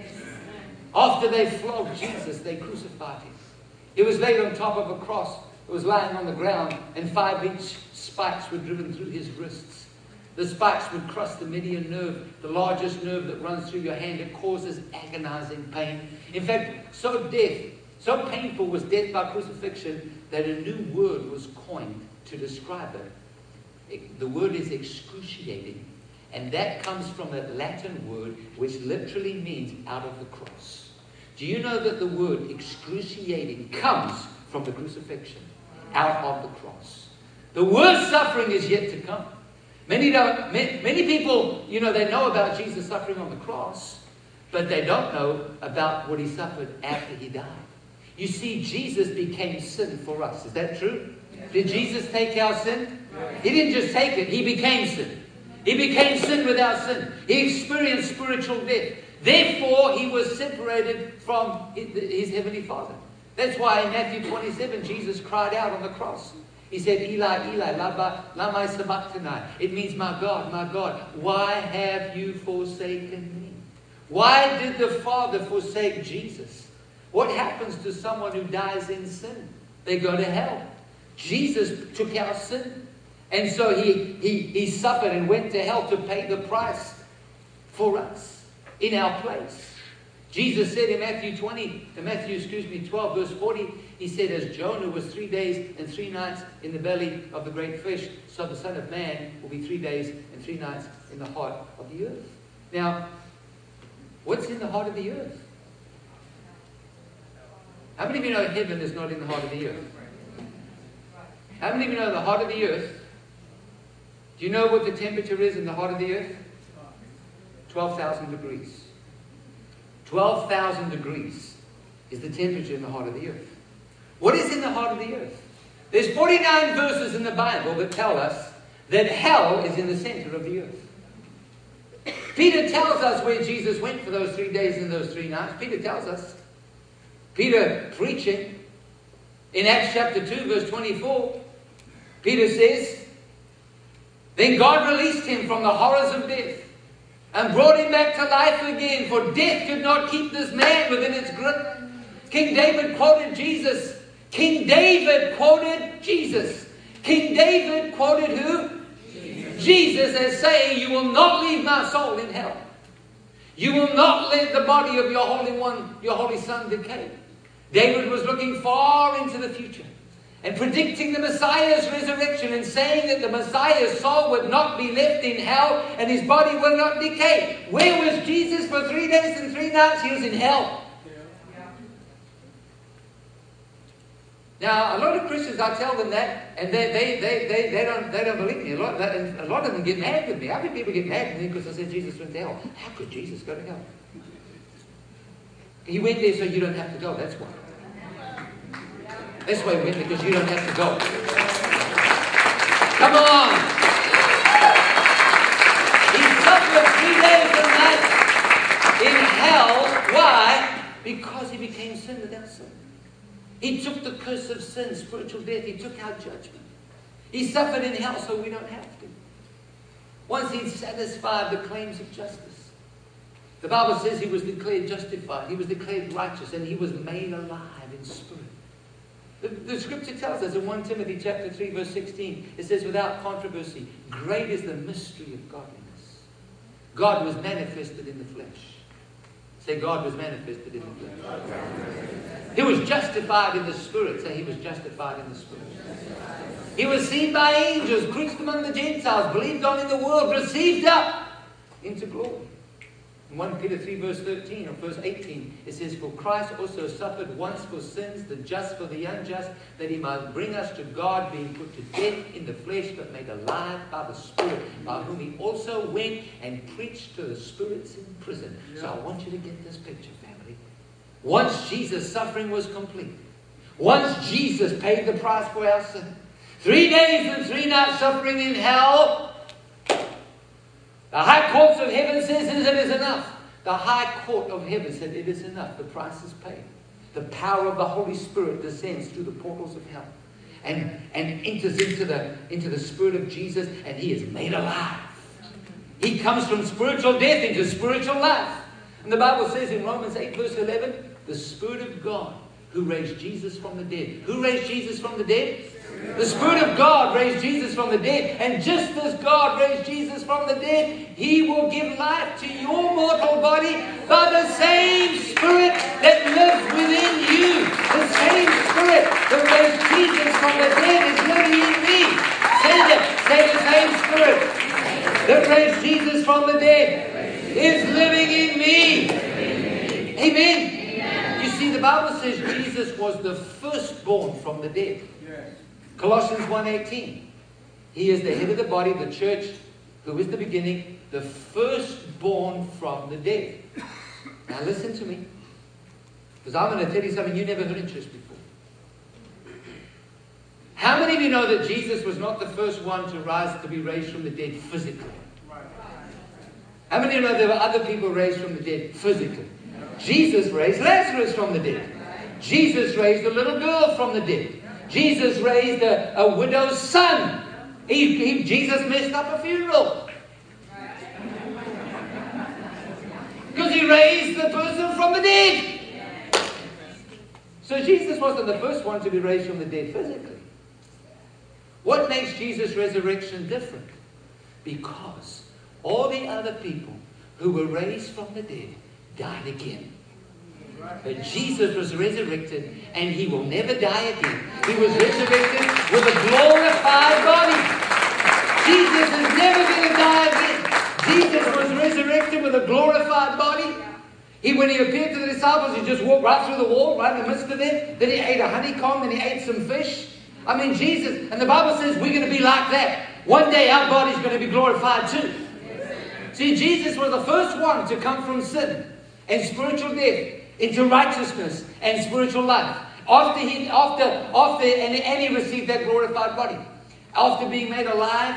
E: After they flogged Jesus, they crucified him. He was laid on top of a cross. It was lying on the ground, and five-inch spikes were driven through his wrists. The spikes would cross the median nerve, the largest nerve that runs through your hand. It causes agonizing pain. In fact, so death, so painful was death by crucifixion that a new word was coined to describe it. It the word is excruciating. And that comes from a Latin word which literally means out of the cross. Do you know that the word excruciating comes from the crucifixion, out of the cross? The worst suffering is yet to come. Many, don't, many people, you know, they know about Jesus suffering on the cross, but they don't know about what he suffered after he died. You see, Jesus became sin for us. Is that true? Did Jesus take our sin? He didn't just take it, he became sin. He became sin without sin. He experienced spiritual death. Therefore, he was separated from his heavenly Father. That's why in Matthew twenty-seven, Jesus cried out on the cross. He said, Eli, Eli, lama, lama sabachthani. It means, my God, my God, why have you forsaken me? Why did the Father forsake Jesus? What happens to someone who dies in sin? They go to hell. Jesus took our sin. And so he, he, he suffered and went to hell to pay the price for us in our place. Jesus said in Matthew twenty, in Matthew, excuse me, twelve, verse forty, he said, as Jonah was three days and three nights in the belly of the great fish, so the Son of Man will be three days and three nights in the heart of the earth. Now, what's in the heart of the earth? How many of you know heaven is not in the heart of the earth? How many of you know the heart of the earth? Do you know what the temperature is in the heart of the earth? twelve thousand degrees. twelve thousand degrees is the temperature in the heart of the earth. What is in the heart of the earth? There's forty-nine verses in the Bible that tell us that hell is in the center of the earth. Peter tells us where Jesus went for those three days and those three nights. Peter tells us. Peter preaching in Acts chapter two, verse twenty-four, Peter says, then God released him from the horrors of death and brought him back to life again, for death could not keep this man within its grip. King David quoted Jesus. King David quoted Jesus. King David quoted who? Jesus, Jesus as saying, you will not leave my soul in hell. You will not let the body of your Holy One, your Holy Son, decay. David was looking far into the future and predicting the Messiah's resurrection and saying that the Messiah's soul would not be left in hell and his body will not decay. Where was Jesus for three days and three nights? He was in hell. Now, a lot of Christians, I tell them that, and they, they, they, they, they, don't, they don't believe me. A lot, that, and a lot of them get mad with me. How many people get mad with me because I said Jesus went to hell? How could Jesus go to hell? He went there so you don't have to go. That's why. That's why he went there, because you don't have to go. Come on. He suffered three days and nights in hell. Why? Because he became sin without sin. He took the curse of sin, spiritual death. He took our judgment. He suffered in hell so we don't have to. Once he'd satisfied the claims of justice. The Bible says he was declared justified. He was declared righteous, and he was made alive in spirit. The, the scripture tells us in First Timothy chapter three, verse sixteen, it says, without controversy, great is the mystery of godliness. God was manifested in the flesh. Say, God was manifested in the flesh. He was justified in the Spirit. Say, he was justified in the Spirit. He was seen by angels, preached among the Gentiles, believed on in the world, received up into glory. In First Peter three, verse thirteen or verse eighteen, it says, for Christ also suffered once for sins, the just for the unjust, that he might bring us to God, being put to death in the flesh, but made alive by the Spirit, by whom he also went and preached to the spirits in prison. Yeah. So I want you to get this picture, family. Once Jesus' suffering was complete, once Jesus paid the price for our sin, three days and three nights suffering in hell, The high courts of heaven says it is enough. The high court of heaven said it is enough. The price is paid. The power of the Holy Spirit descends through the portals of hell and, and enters into the, into the Spirit of Jesus, and he is made alive. He comes from spiritual death into spiritual life. And the Bible says in Romans eight verse eleven, the Spirit of God who raised Jesus from the dead. Who raised Jesus from the dead? The Spirit of God raised Jesus from the dead. And just as God raised Jesus from the dead, he will give life to your mortal body by the same Spirit that lives within you. The same Spirit that raised Jesus from the dead is living in me. Say that. Say the same Spirit that raised Jesus from the dead is living in me. Amen. You see, the Bible says Jesus was the firstborn from the dead. Colossians one eighteen. He is the head of the body, the church, who is the beginning, the firstborn from the dead. Now listen to me, because I'm going to tell you something you never heard in church before. How many of you know that Jesus was not the first one to rise to be raised from the dead physically? How many of you know there were other people raised from the dead physically? Jesus raised Lazarus from the dead. Jesus raised a little girl from the dead. Jesus raised a, a widow's son. He, he, Jesus messed up a funeral. Because he raised the person from the dead. So Jesus wasn't the first one to be raised from the dead physically. What makes Jesus' resurrection different? Because all the other people who were raised from the dead died again. But Jesus was resurrected, and he will never die again. He was resurrected with a glorified body. Jesus is never going to die again. Jesus was resurrected with a glorified body. He, when he appeared to the disciples, he just walked right through the wall, right in the midst of them. Then he ate a honeycomb, then he ate some fish. I mean, Jesus, and the Bible says we're going to be like that. One day our body's going to be glorified too. See, Jesus was the first one to come from sin and spiritual death into righteousness and spiritual life. After he, after, after, and, and he received that glorified body. After being made alive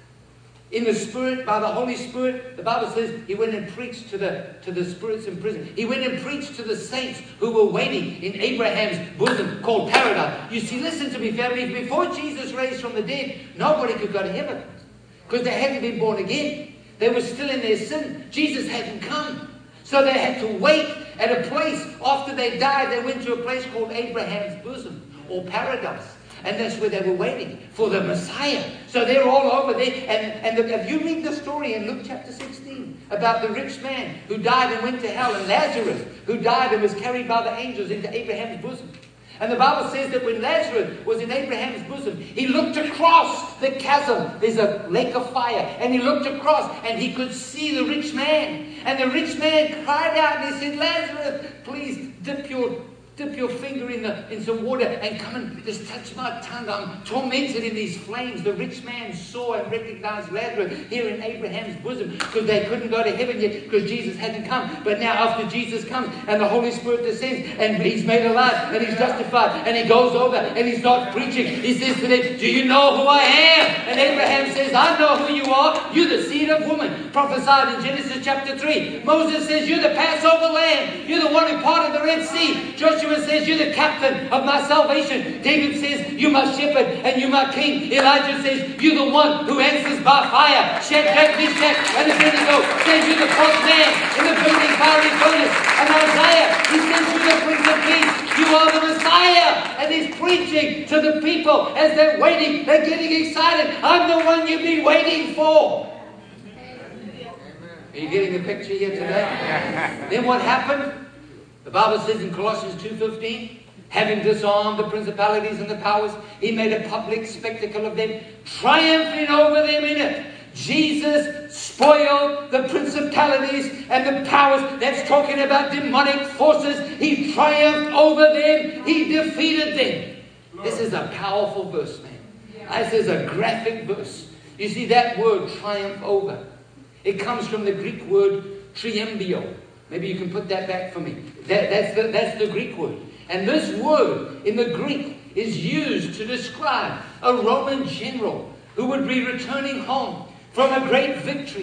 E: in the Spirit, by the Holy Spirit, the Bible says he went and preached to the, to the spirits in prison. He went and preached to the saints who were waiting in Abraham's bosom called paradise. You see, listen to me, family. Before Jesus raised from the dead, nobody could go to heaven because they hadn't been born again. They were still in their sin. Jesus hadn't come. So they had to wait at a place. After they died, they went to a place called Abraham's bosom, or paradise. And that's where they were waiting for the Messiah. So they're all over there. And, and the, if you read the story in Luke chapter sixteen about the rich man who died and went to hell, and Lazarus who died and was carried by the angels into Abraham's bosom. And the Bible says that when Lazarus was in Abraham's bosom, he looked across the chasm. There's a lake of fire. And he looked across and he could see the rich man. And the rich man cried out and he said, Lazarus, please dip your Dip your finger in, the, in some water and come and just touch my tongue. I'm tormented in these flames. The rich man saw and recognized Lazarus here in Abraham's bosom because they couldn't go to heaven yet because Jesus hadn't come. But now after Jesus comes and the Holy Spirit descends and he's made alive and he's justified and he goes over and he starts preaching. He says to them, do you know who I am? And Abraham says, I know who you are. You're the seed of woman. Prophesied in Genesis chapter three. Moses says, you're the Passover lamb. You're the one who parted the Red Sea. Joshua says, you're the captain of my salvation. David says, you're my shepherd and you're my king. Elijah says, you're the one who answers by fire. Shadrach, Meshach, and Abednego says, you're the fourth man in the burning fiery furnace. And Isaiah, he says, you're the Prince of Peace. You are the Messiah. And he's preaching to the people as they're waiting. They're getting excited. I'm the one you've been waiting for. Are you getting the picture here today? Then what happened? The Bible says in Colossians two fifteen, having disarmed the principalities and the powers, he made a public spectacle of them, triumphing over them in it. Jesus spoiled the principalities and the powers. That's talking about demonic forces. He triumphed over them. He defeated them. This is a powerful verse, man. This is a graphic verse. You see that word, triumph over. It comes from the Greek word triembio. Maybe you can put that back for me. That, that's, the, that's the Greek word. And this word in the Greek is used to describe a Roman general who would be returning home from a great victory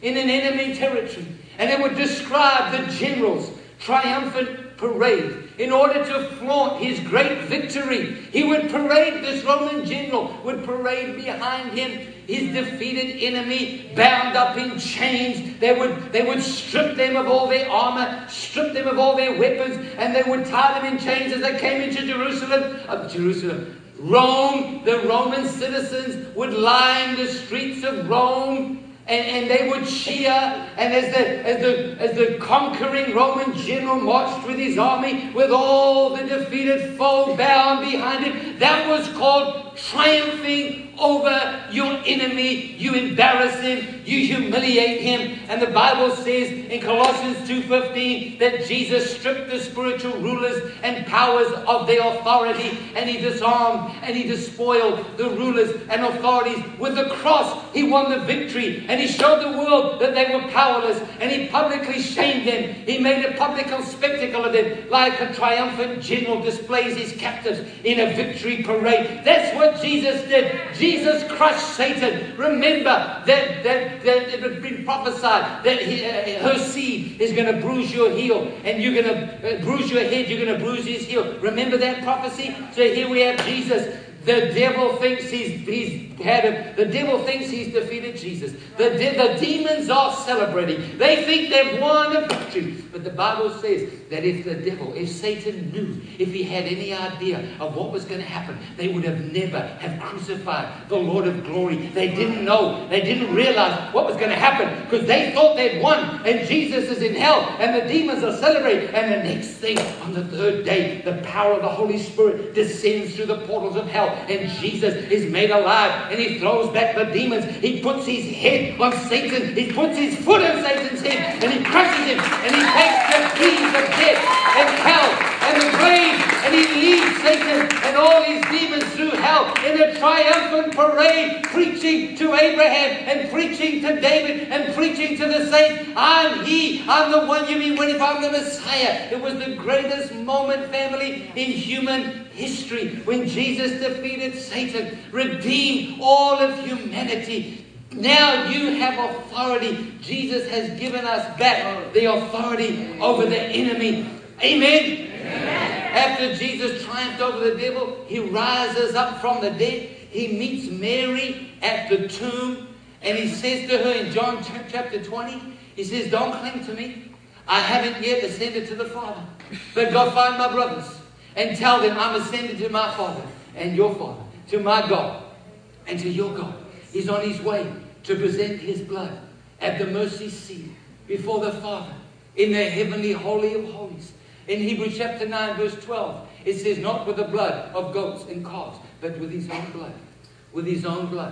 E: in an enemy territory. And they would describe the general's triumphant parade. In order to flaunt his great victory, he would parade, this Roman general would parade behind him his defeated enemy, bound up in chains. They would, they would strip them of all their armor, strip them of all their weapons, and they would tie them in chains as they came into Jerusalem. Of Jerusalem. Rome, the Roman citizens would line the streets of Rome. And, and they would cheer, and as the, as, the, as the conquering Roman general marched with his army, with all the defeated foe bound behind him, that was called triumphing over your enemy. You embarrass him, you humiliate him. And the Bible says in Colossians two fifteen that Jesus stripped the spiritual rulers and powers of their authority, and he disarmed and he despoiled the rulers and authorities. With the cross, he won the victory, and he showed the world that they were powerless, and he publicly shamed them. He made a public spectacle of them, like a triumphant general displays his captives in a victory parade. That's what Jesus did. Jesus crushed Satan. Remember that, that, that it had been prophesied that he, uh, her seed is going to bruise your heel, and you're going to uh, bruise your head, you're going to bruise his heel. Remember that prophecy? So here we have Jesus. The devil thinks he's, he's had it. The devil thinks he's defeated Jesus. The, de- the demons are celebrating. They think they've won a victory. But the Bible says that if the devil, if Satan knew, if he had any idea of what was going to happen, they would have never have crucified the Lord of glory. They didn't know. They didn't realize what was going to happen, because they thought they'd won, and Jesus is in hell, and the demons are celebrating. And the next thing, on the third day, the power of the Holy Spirit descends through the portals of hell, and Jesus is made alive, and he throws back the demons. He puts his head on Satan. He puts his foot on Satan's head, and he crushes him, and he takes the keys of death and hell and the grave, and he leads Satan and all his demons through hell in a triumphant parade, preaching to Abraham and preaching to David and preaching to the saints. I'm he. I'm the one you've been waiting for. I'm the Messiah. It was the greatest moment, family, in human history, when Jesus defeated Satan, redeemed all of humanity. Now you have authority. Jesus has given us back the authority over the enemy. Amen? Amen. After Jesus triumphed over the devil, he rises up from the dead. He meets Mary at the tomb, and he says to her in John chapter twenty, he says, "Don't cling to me. I haven't yet ascended to the Father. But go find my brothers and tell them I'm ascended to my Father and your Father, to my God and to your God." He's on his way to present his blood at the mercy seat before the Father in the heavenly holy of holies. In Hebrews chapter nine verse twelve, it says, "Not with the blood of goats and calves, but with his own blood." With his own blood.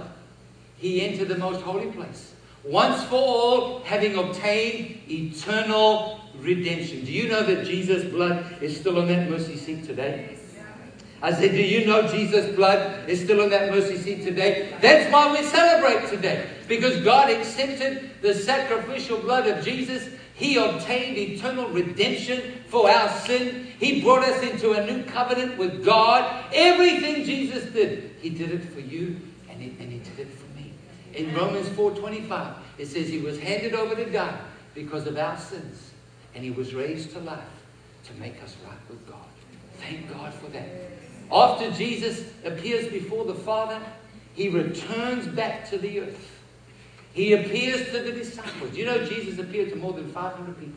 E: He entered the most holy place, once for all, having obtained eternal redemption. Do you know that Jesus' blood is still on that mercy seat today? I said, do you know Jesus' blood is still on that mercy seat today? That's why we celebrate today. Because God accepted the sacrificial blood of Jesus. He obtained eternal redemption for our sin. He brought us into a new covenant with God. Everything Jesus did, he did it for you, and he, and he did it for me. In Romans four twenty-five, it says he was handed over to die because of our sins, and he was raised to life to make us right with God. Thank God for that. After Jesus appears before the Father, he returns back to the earth. He appears to the disciples. Do you know Jesus appeared to more than five hundred people?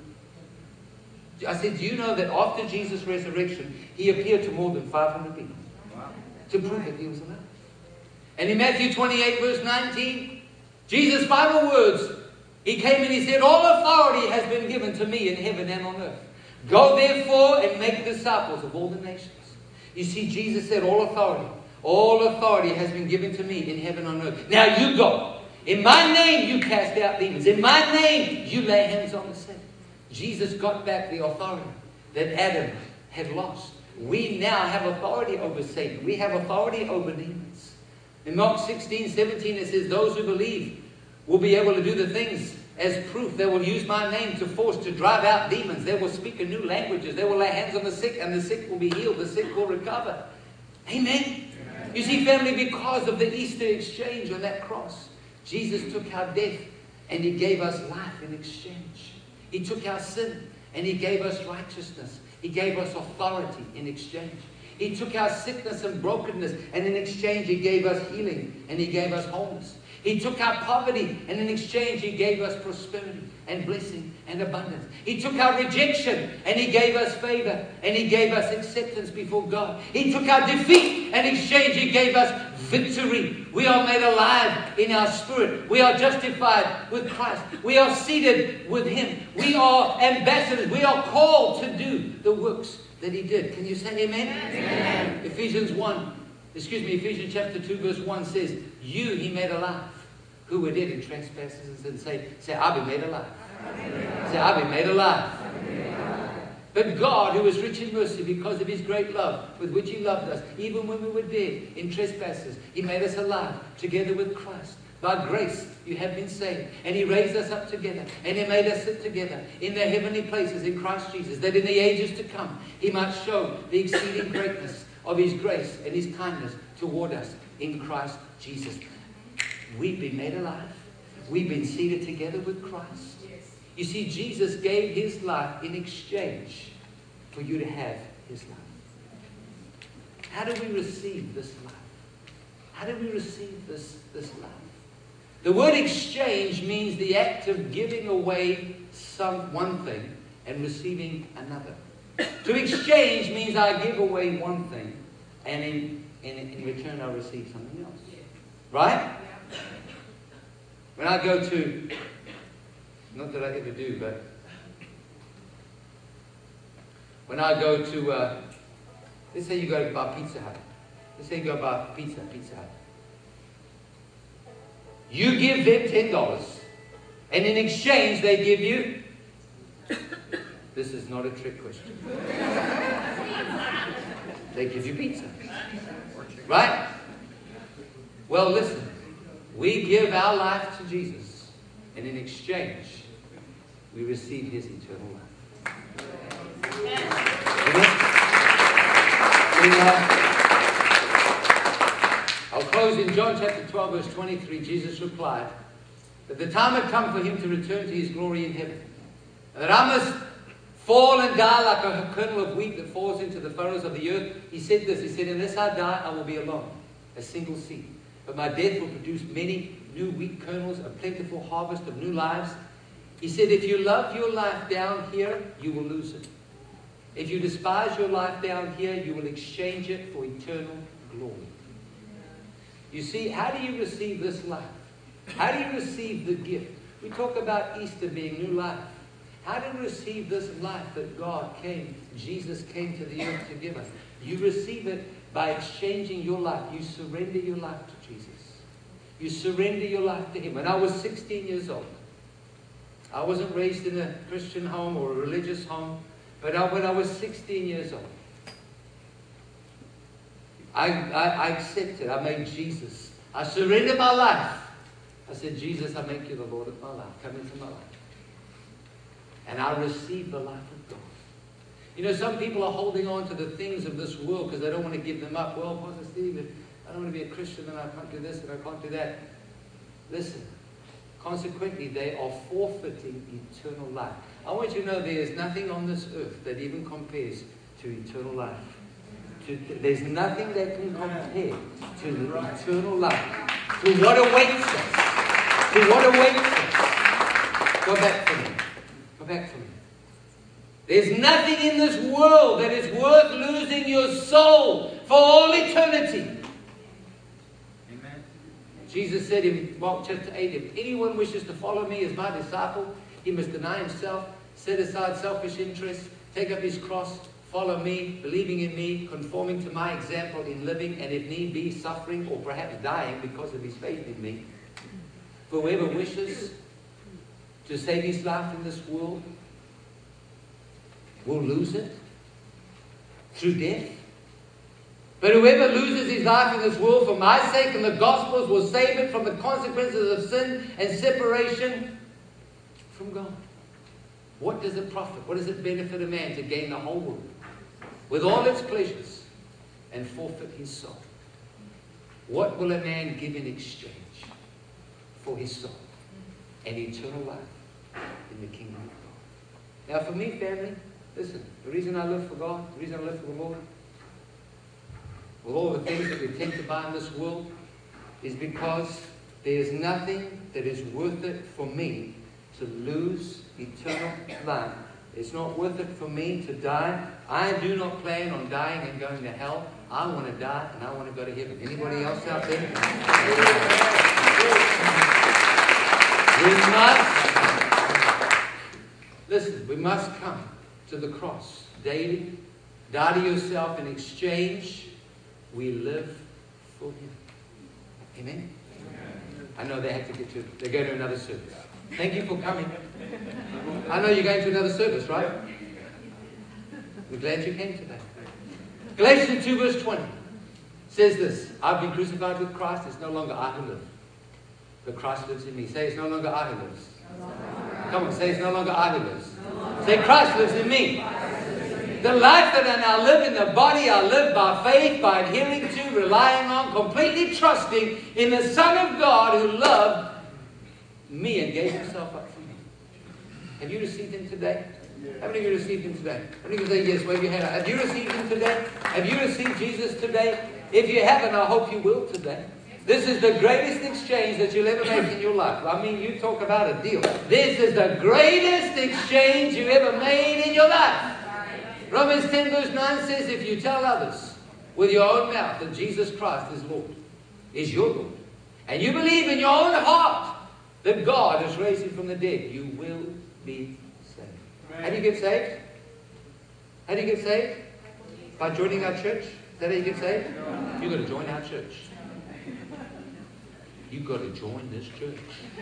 E: I said, do you know that after Jesus' resurrection, he appeared to more than five hundred people? Wow. To prove that he was alive. And in Matthew twenty-eight verse nineteen, Jesus' final words, he came and he said, "All authority has been given to me in heaven and on earth. Go therefore and make disciples of all the nations." You see, Jesus said, all authority, all authority has been given to me in heaven and on earth. Now you go. In my name you cast out demons. In my name you lay hands on the sick. Jesus got back the authority that Adam had lost. We now have authority over Satan. We have authority over demons. In Mark sixteen, seventeen, it says, "Those who believe will be able to do the things as proof. They will use my name to force, to drive out demons. They will speak in new languages. They will lay hands on the sick, and the sick will be healed. The sick will recover." Amen? Amen. You see, family, because of the Easter exchange on that cross, Jesus took our death and He gave us life in exchange. He took our sin and He gave us righteousness. He gave us authority in exchange. He took our sickness and brokenness, and in exchange He gave us healing and He gave us wholeness. He took our poverty, and in exchange He gave us prosperity and blessing and abundance. He took our rejection, and He gave us favor, and He gave us acceptance before God. He took our defeat, and in exchange He gave us victory. We are made alive in our spirit. We are justified with Christ. We are seated with Him. We are ambassadors. We are called to do the works that He did. Can you say amen? Amen. Ephesians one, excuse me, Ephesians chapter two verse one says, you He made alive who were dead in trespasses, and say, say, I'll be made alive. Say, I'll be made alive. But God, who is rich in mercy because of His great love with which He loved us, even when we were dead in trespasses, He made us alive together with Christ. By grace you have been saved. And He raised us up together. And He made us sit together in the heavenly places in Christ Jesus, that in the ages to come He might show the exceeding greatness of His grace and His kindness toward us in Christ Jesus. We've been made alive. We've been seated together with Christ. You see, Jesus gave His life in exchange for you to have His life. How do we receive this life? How do we receive this, this life? The word exchange means the act of giving away some one thing and receiving another. To exchange means I give away one thing, and in, in, in return I receive something else. Right? When I go to, not that I ever do, but when I go to, uh, let's say you go to buy Pizza Hut. Let's say you go buy pizza, Pizza Hut. You give them ten dollars, and in exchange they give you, this is not a trick question, they give you pizza. Right? Well, listen. We give our life to Jesus, and in exchange, we receive His eternal life. Amen? And, uh, I'll close in John chapter twelve, verse twenty-three. Jesus replied that the time had come for Him to return to His glory in heaven, and that I must fall and die like a kernel of wheat that falls into the furrows of the earth. He said this. He said, unless I die, I will be alone, a single seed. But my death will produce many new wheat kernels, a plentiful harvest of new lives. He said, if you love your life down here, you will lose it. If you despise your life down here, you will exchange it for eternal glory. You see, how do you receive this life? How do you receive the gift? We talk about Easter being new life. How do you receive this life that God came, Jesus came to the earth to give us? You receive it by exchanging your life. You surrender your life to Jesus. You surrender your life to Him. When I was sixteen years old, I wasn't raised in a Christian home or a religious home, but I, when I was sixteen years old, I, I, I accepted, I made Jesus. I surrendered my life. I said, Jesus, I make you the Lord of my life. Come into my life. And I received the life of God. You know, some people are holding on to the things of this world because they don't want to give them up. Well, Pastor Steve, if I don't want to be a Christian and I can't do this and I can't do that. Listen, consequently, they are forfeiting eternal life. I want you to know there is nothing on this earth that even compares to eternal life. To, there's nothing that can compare to the eternal life. To what awaits us. To what awaits us. Go back for me. Go back for me. There's nothing in this world that is worth losing your soul for all eternity.
B: Amen.
E: Jesus said in Mark chapter eight, if anyone wishes to follow me as my disciple, he must deny himself, set aside selfish interests, take up his cross, follow me, believing in me, conforming to my example in living, and if need be, suffering or perhaps dying because of his faith in me. For whoever wishes to save his life in this world will lose it through death. But whoever loses his life in this world for my sake and the gospel's will save it from the consequences of sin and separation from God. What does it profit? What does it benefit a man to gain the whole world with all its pleasures and forfeit his soul? What will a man give in exchange for his soul? and eternal life in the kingdom of God. Now for me, family, listen, the reason I live for God, the reason I live for the Lord, with all the things that we tend to buy in this world, is because there is nothing that is worth it for me to lose eternal life. It's not worth it for me to die. I do not plan on dying and going to hell. I want to die and I want to go to heaven. Anybody else out there? We must, listen, we must come to the cross daily. Die to yourself. In exchange, we live for Him. Amen? I know they have to get to, they go to another service. Thank you for coming. I know you're going to another service, right? We're glad you came today. Galatians two verse twenty says this: I've been crucified with Christ. It's no longer I who live, but Christ lives in me. Say, it's no longer I who lives. Come on, say, it's no longer I who lives. Say, Christ lives in me. The life that I now live in the body, I live by faith, by adhering to, relying on, completely trusting in the Son of God who loved me and gave Himself up for me. Have you received Him today? How many of you received Him today? How many of you say yes? Wave your hand up. Have you received Him today? Have you received Jesus today? If you haven't, I hope you will today. This is the greatest exchange that you'll ever make in your life. I mean, you talk about a deal. This is the greatest exchange you ever made in your life. Romans ten verse nine says, if you tell others with your own mouth that Jesus Christ is Lord, is your Lord, and you believe in your own heart that God has raised Him from the dead, you will be saved. Right. How do you get saved? How do you get saved? By joining our church? Is that how you get saved? You've got to join our church. You've got to join this church.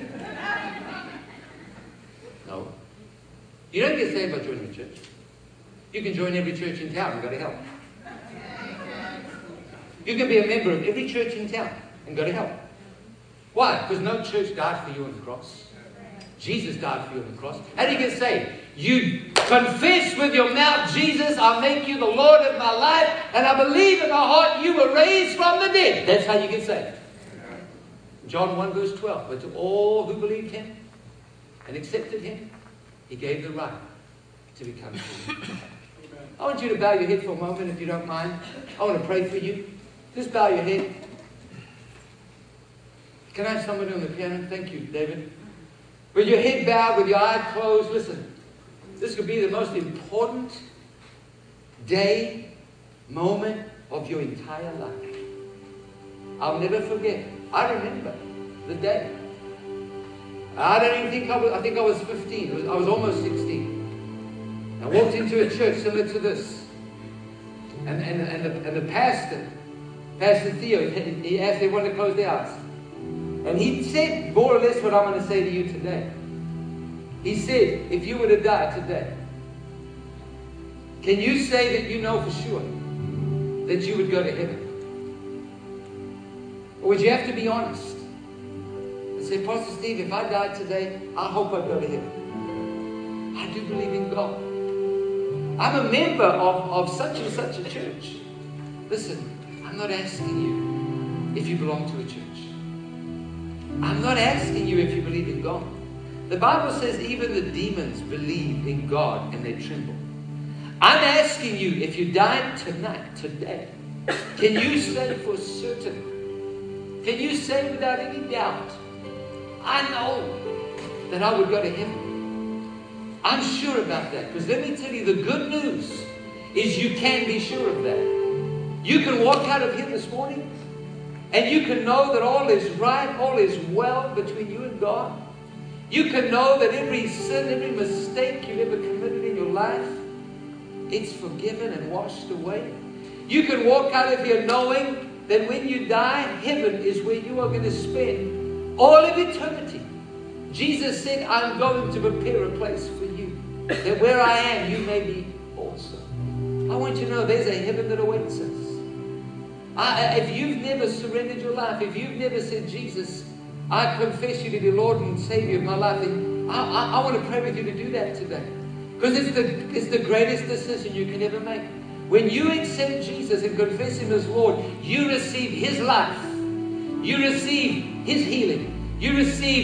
E: No. You don't get saved by joining a church. You can join every church in town and go to hell. You can be a member of every church in town and go to hell. Why? Because no church died for you on the cross. Jesus died for you on the cross. How do you get saved? You confess with your mouth, Jesus, I make you the Lord of my life, and I believe in my heart you were raised from the dead. That's how you get saved. John one verse twelve. But to all who believed Him and accepted Him, He gave the right to become King. I want you to bow your head for a moment, if you don't mind. I want to pray for you. Just bow your head. Can I have somebody on the piano? Thank you, David. With your head bowed, with your eyes closed, listen. This could be the most important day, moment of your entire life. I'll never forget. I remember the day. I don't even think I was, I think I was fifteen. I was, I was almost sixteen. I walked into a church similar to this. And, and, and, the, and the pastor, Pastor Theo, he asked everyone to close their eyes. And he said more or less what I'm going to say to you today. He said, if you were to die today, can you say that you know for sure that you would go to heaven? Or would you have to be honest and say, Pastor Steve, if I died today, I hope I'd go to heaven. I do believe in God. I'm a member of, of such and such a church. Listen, I'm not asking you if you belong to a church. I'm not asking you if you believe in God. The Bible says even the demons believe in God and they tremble. I'm asking you, if you died tonight, today, can you say for certain, can you say without any doubt, I know that I would go to heaven? I'm sure about that. Because let me tell you, the good news is you can be sure of that. You can walk out of here this morning and you can know that all is right, all is well between you and God. You can know that every sin, every mistake you ever committed in your life, it's forgiven and washed away. You can walk out of here knowing that when you die, heaven is where you are going to spend all of eternity. Jesus said, I'm going to prepare a place for you, that where I am, you may be also. I want you to know there's a heaven that awaits us. I, if you've never surrendered your life, if you've never said, Jesus, I confess you to be Lord and Savior of my life, I, I, I want to pray with you to do that today. Because it's the, it's the greatest decision you can ever make. When you accept Jesus and confess Him as Lord, you receive His life. You receive His healing. You receive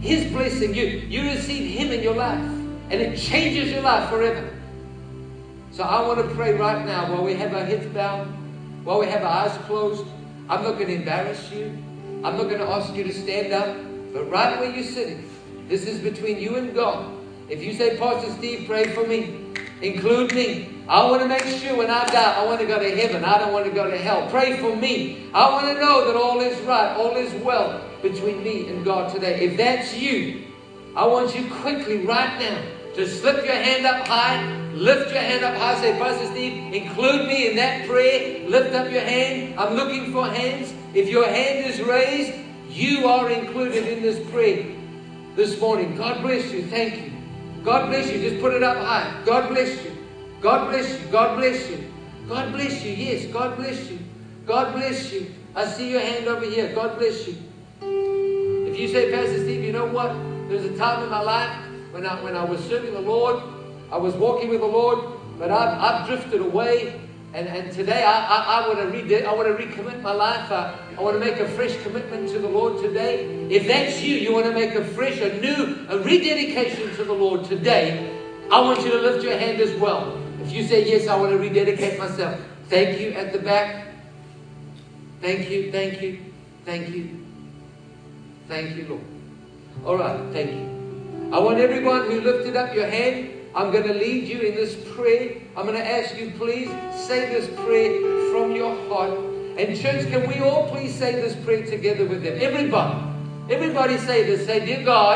E: His blessing. You, you receive Him in your life. And it changes your life forever. So I want to pray right now while we have our heads bowed, while we have our eyes closed. I'm not going to embarrass you. I'm not going to ask you to stand up. But right where you're sitting, this is between you and God. If you say, Pastor Steve, pray for me. Include me. I want to make sure when I die, I want to go to heaven. I don't want to go to hell. Pray for me. I want to know that all is right, all is well between me and God today. If that's you, I want you quickly right now to slip your hand up high, lift your hand up high, say, Pastor Steve, include me in that prayer. Lift up your hand. I'm looking for hands. If your hand is raised, you are included in this prayer this morning. God bless you. Thank you. God bless you. Just put it up high. God bless you. God bless you. God bless you. God bless you. Yes, God bless you. God bless you. I see your hand over here. God bless you. If you say, Pastor Steve, you know what? There's a time in my life when I, when I was serving the Lord, I was walking with the Lord, but I've, I've drifted away. And, and today I, I, I, want to re- I want to recommit my life. I, I want to make a fresh commitment to the Lord today. If that's you, you want to make a fresh, a new, a rededication to the Lord today, I want you to lift your hand as well. If you say, yes, I want to rededicate myself. Thank you at the back. Thank you, thank you, thank you. Thank you, Lord. All right, thank you. I want everyone who lifted up your hand, I'm going to lead you in this prayer. I'm going to ask you, please, say this prayer from your heart. And church, can we all please say this prayer together with them? Everybody. Everybody say this. Say, dear God,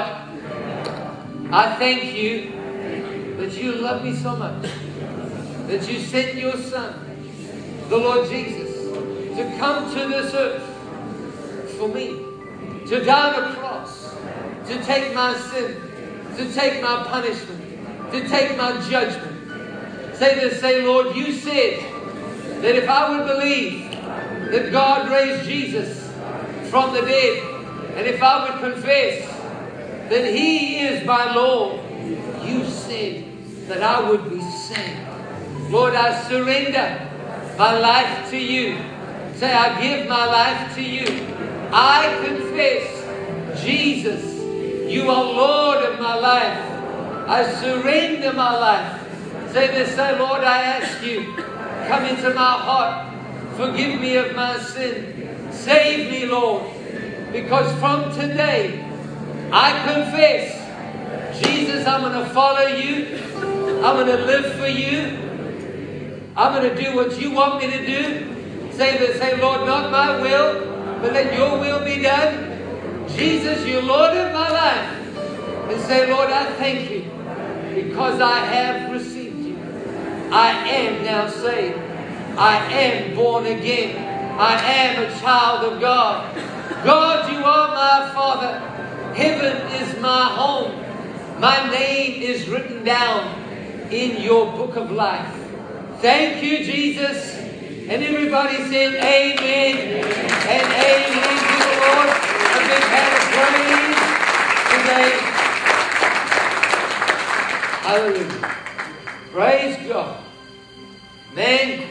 E: I thank you that you love me so much. That you sent your Son, the Lord Jesus, to come to this earth for me. To die on a cross. To take my sin. To take my punishment. To take my judgment. Say this, say, Lord, you said that if I would believe that God raised Jesus from the dead, and if I would confess that He is my Lord, you said that I would be saved. Lord, I surrender my life to you. Say, I give my life to you. I confess, Jesus, you are Lord of my life. I surrender my life. Say this, say, Lord, I ask you, come into my heart. Forgive me of my sin. Save me, Lord. Because from today, I confess, Jesus, I'm going to follow you. I'm going to live for you. I'm going to do what you want me to do. Say this, say, Lord, not my will, but let your will be done. Jesus, you're Lord of my life. And say, Lord, I thank you because I have received you. I am now saved. I am born again. I am a child of God. God, you are my Father. Heaven is my home. My name is written down in your book of life. Thank you, Jesus. And everybody said amen and amen to the Lord. A big hand of praise today. Hallelujah. Praise God. Man,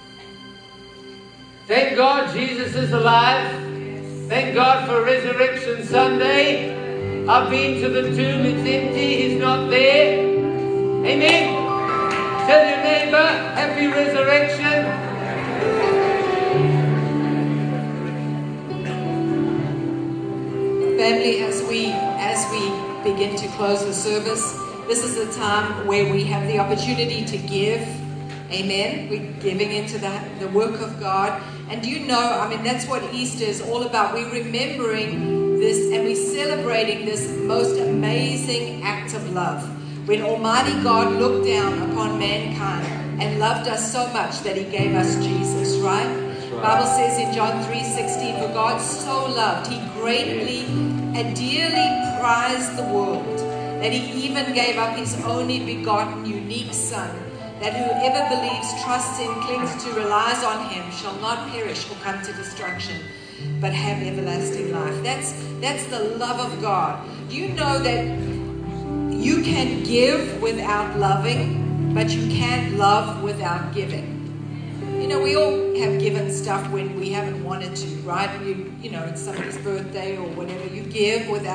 E: thank God Jesus is alive. Thank God for Resurrection Sunday. I've been to the tomb. It's empty. He's not there. Amen. Tell your neighbor, happy resurrection.
D: Family, as we as we begin to close the service, this is a time where we have the opportunity to give. Amen. We're giving into that the work of God. And you know, I mean, that's what Easter is all about. We're remembering this and we're celebrating this most amazing act of love. When Almighty God looked down upon mankind and loved us so much that He gave us Jesus, right? The Bible says in John three sixteen, for God so loved, He greatly and dearly prized the world, that He even gave up His only begotten, unique Son, that whoever believes, trusts in, clings to, relies on Him shall not perish or come to destruction, but have everlasting life. That's, that's the love of God. Do you know that you can give without loving, but you can't love without giving? You know, we all have given stuff when we haven't wanted to, right? You, you know, it's somebody's birthday or whatever. You give without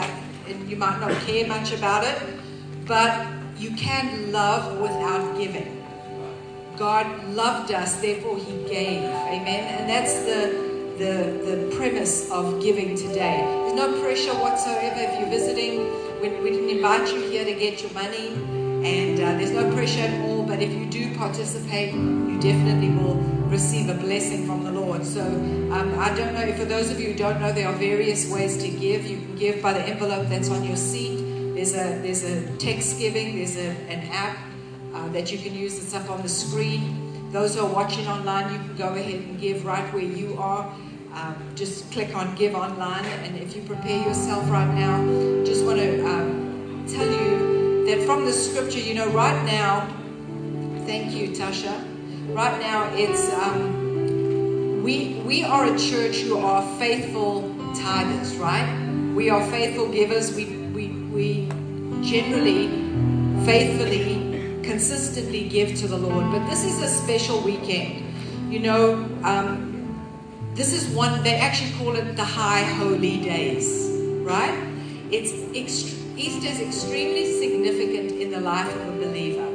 D: and you might not care much about it, but you can't love without giving. God loved us, therefore He gave. Amen. And that's the the the premise of giving today. There's no pressure whatsoever if you're visiting. We, we didn't invite you here to get your money, and uh, there's no pressure at all. But if you do participate, you definitely will receive a blessing from the Lord. So um, I don't know if for those of you who don't know, there are various ways to give. You can give by the envelope that's on your seat. There's a there's a text giving. There's a, an app uh, that you can use. It's up on the screen. Those who are watching online, you can go ahead and give right where you are. Um, just click on Give Online, and if you prepare yourself right now, just want to um, tell you that from the scripture, you know, right now, thank you, Tasha. Right now, it's um, we we are a church who are faithful tithers, right? We are faithful givers. We we we generally, faithfully, consistently give to the Lord. But this is a special weekend, you know. Um, This is one, they actually call it the High Holy Days, right? It's ext- Easter is extremely significant in the life of a believer.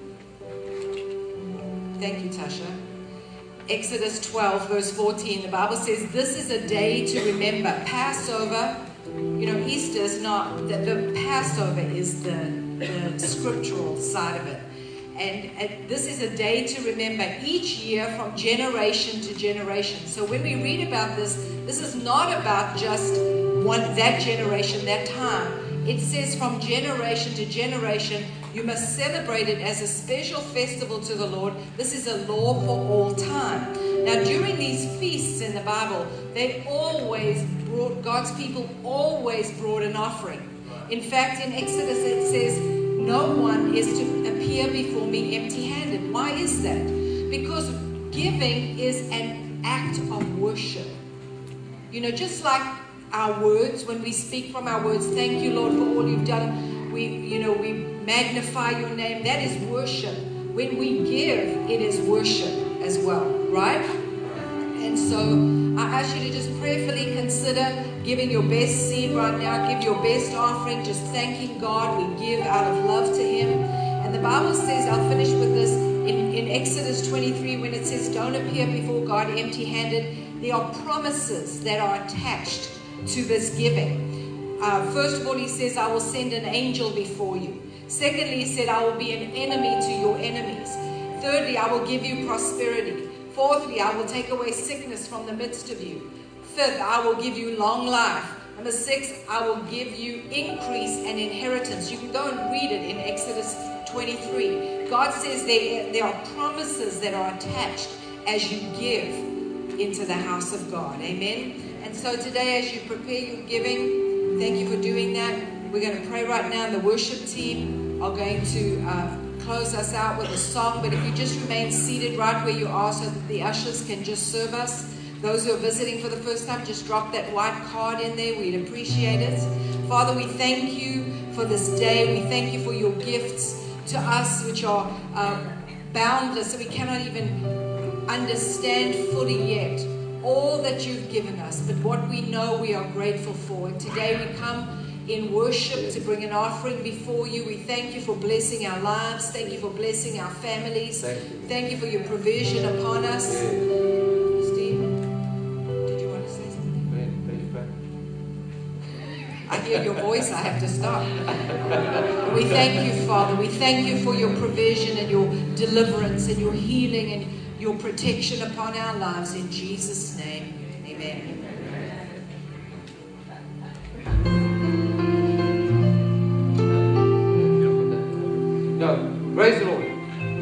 D: Thank you, Tasha. Exodus twelve, verse fourteen, the Bible says, this is a day to remember. Passover, you know, Easter is not, the, the Passover is the, the scriptural side of it. And, and this is a day to remember each year from generation to generation. So when we read about this, this is not about just one that generation, that time. It says from generation to generation, you must celebrate it as a special festival to the Lord. This is a law for all time. Now, during these feasts in the Bible, they always brought, God's people always brought an offering. In fact, in Exodus it says, no one is to appear before me empty-handed. Why is that? Because giving is an act of worship. You know, just like our words, when we speak from our words, thank you, Lord, for all you've done. We, you know, we magnify your name. That is worship. When we give, it is worship as well, right? And so I ask you to just prayerfully consider giving your best seed right now. Give your best offering, just thanking God. We give out of love to Him. And the Bible says, I'll finish with this, in, in Exodus twenty-three, when it says, don't appear before God empty-handed, there are promises that are attached to this giving. Uh, first of all, He says, I will send an angel before you. Secondly, He said, I will be an enemy to your enemies. Thirdly, I will give you prosperity. Fourthly, I will take away sickness from the midst of you. Fifth, I will give you long life. Number six, I will give you increase and inheritance. You can go and read it in Exodus twenty-three. God says there, there are promises that are attached as you give into the house of God. Amen. And so today, as you prepare your giving, thank you for doing that. We're going to pray right now. The worship team are going to uh, close us out with a song. But if you just remain seated right where you are so that the ushers can just serve us. Those who are visiting for the first time, just drop that white card in there. We'd appreciate it. Father, we thank you for this day. We thank you for your gifts to us, which are uh, boundless, so we cannot even understand fully yet all that you've given us. But what we know, we are grateful for. And today we come in worship to bring an offering before you. We thank you for blessing our lives. Thank you for blessing our families.
E: Thank you.
D: Thank you for your provision upon us. Steve, did you want to say something? I hear your voice. I have to stop. We thank you, Father. We thank you for your provision and your deliverance and your healing and your protection upon our lives. In Jesus' name, amen.
E: No, praise the Lord.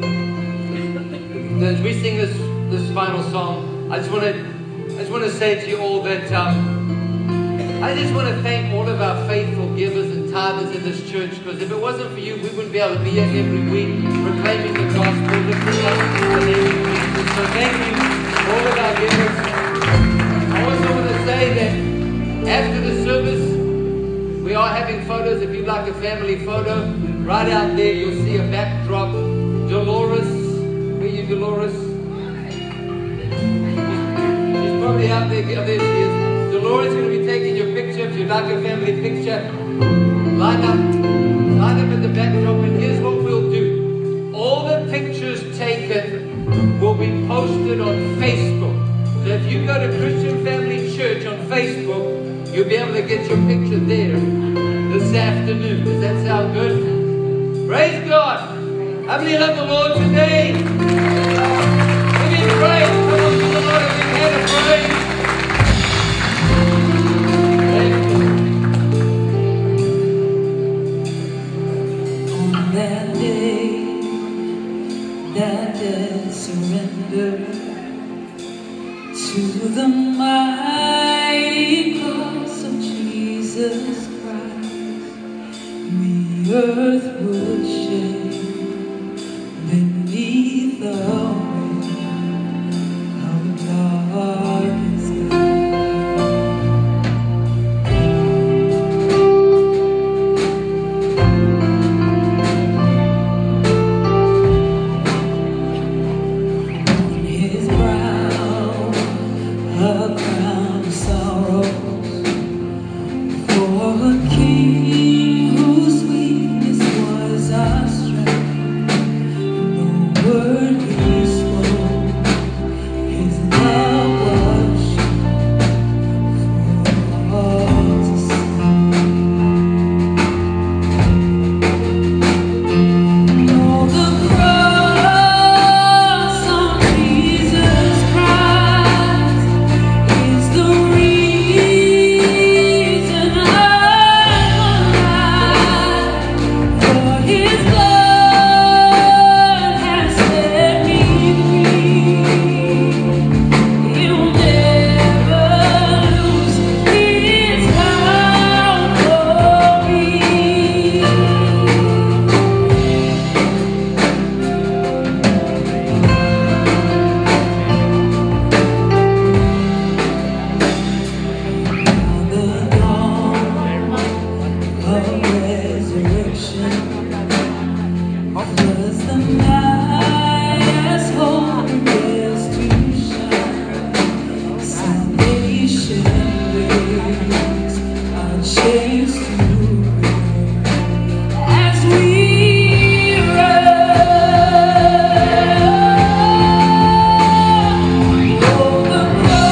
E: As we sing this this final song, I just want to I just want to say to you all that um, I just want to thank all of our faithful givers and tithers in this church, because if it wasn't for you, we wouldn't be able to be here every week proclaiming the gospel, lifting up the name of Jesus. So thank you, all of our givers. I also want to say that after the service, we are having photos. If you'd like a family photo, right out there you'll see a backdrop. Dolores, where are you, Dolores? She's probably out there. Oh, there she is. Dolores is going to be taking your picture. If you'd like a family picture, line up, line up in the backdrop, and here's what we'll do. All the pictures taken will be posted on Facebook. So if you go to Christian Family Church on Facebook, you'll be able to get your picture there this afternoon. Does that sound good? Praise God. How many love the Lord today? Give Him praise. Come on to the Lord and give Him praise. Thank you.
A: On that day, that death surrendered to the mighty cross of Jesus Christ, the earth would shake beneath the weight of darkness. On his brow a crown of sorrows, for a king whose weakness was our strength. The word he spoke, his love was shown for all to see. Oh, the cross on Jesus Christ is the reason I'm alive. For His blood has set me free. He'll never lose His power for me. The dawn of resurrection was the night as hope begins to shine. Salvation brings our chains to break as we run. Oh, the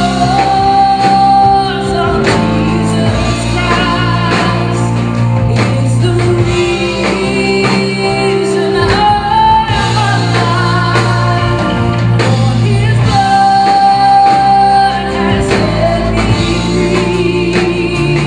A: cross of Jesus Christ is the reason I'm alive. For His blood has set me free.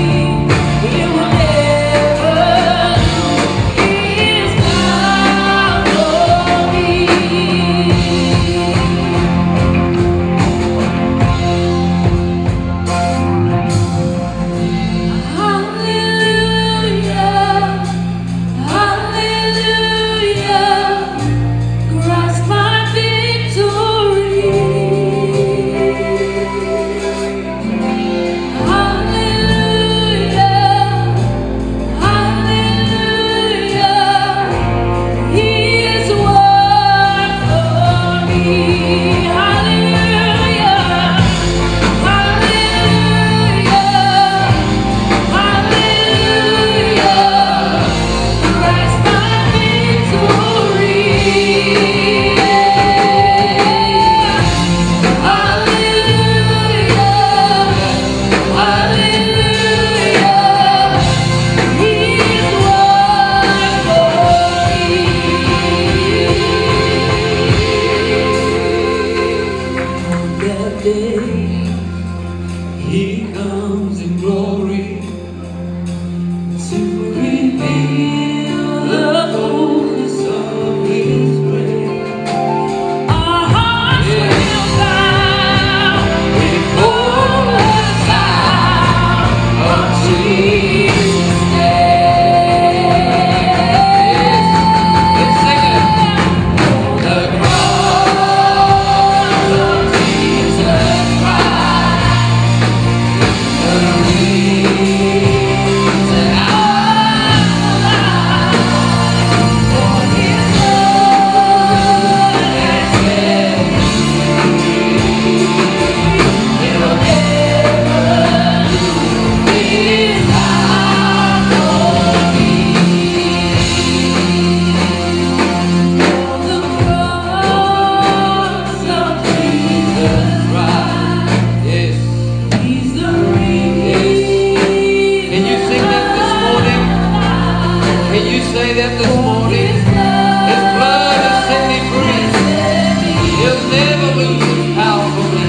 E: obey that this morning. His blood has set me free. He'll never lose his power for me.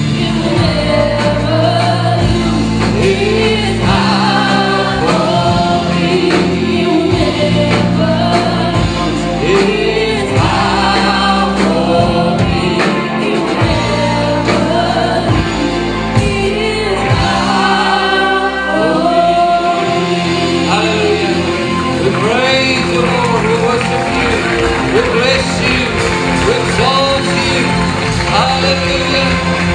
E: His power for me. His power for me. Hallelujah. We praise the Lord. We worship you. We bless you. We exalt you. Hallelujah.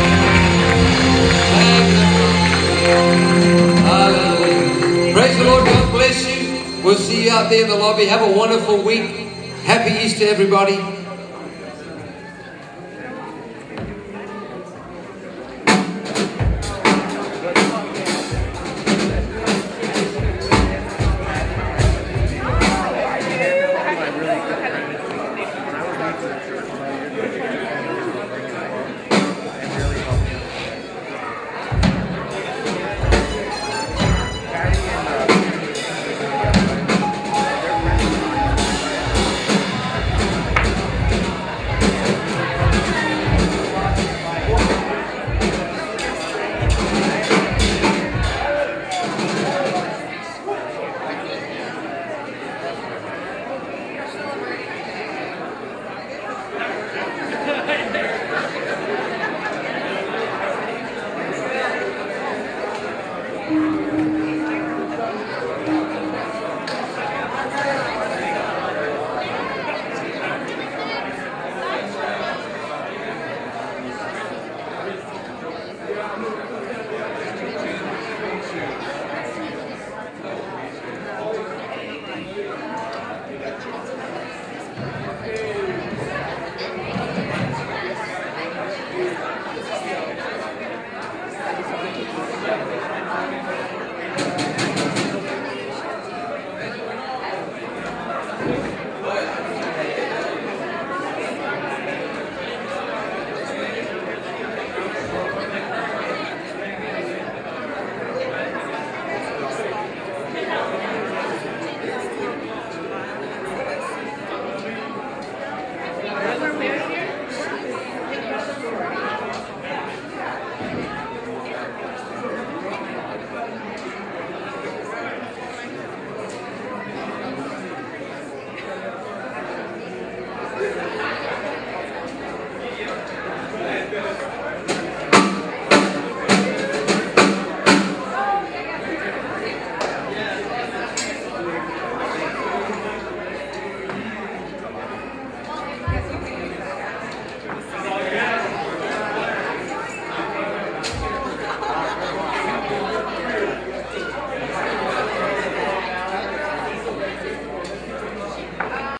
E: Hallelujah. Praise the Lord. God bless you. We'll see you out there in the lobby. Have a wonderful week. Happy Easter, everybody.
A: Thank you.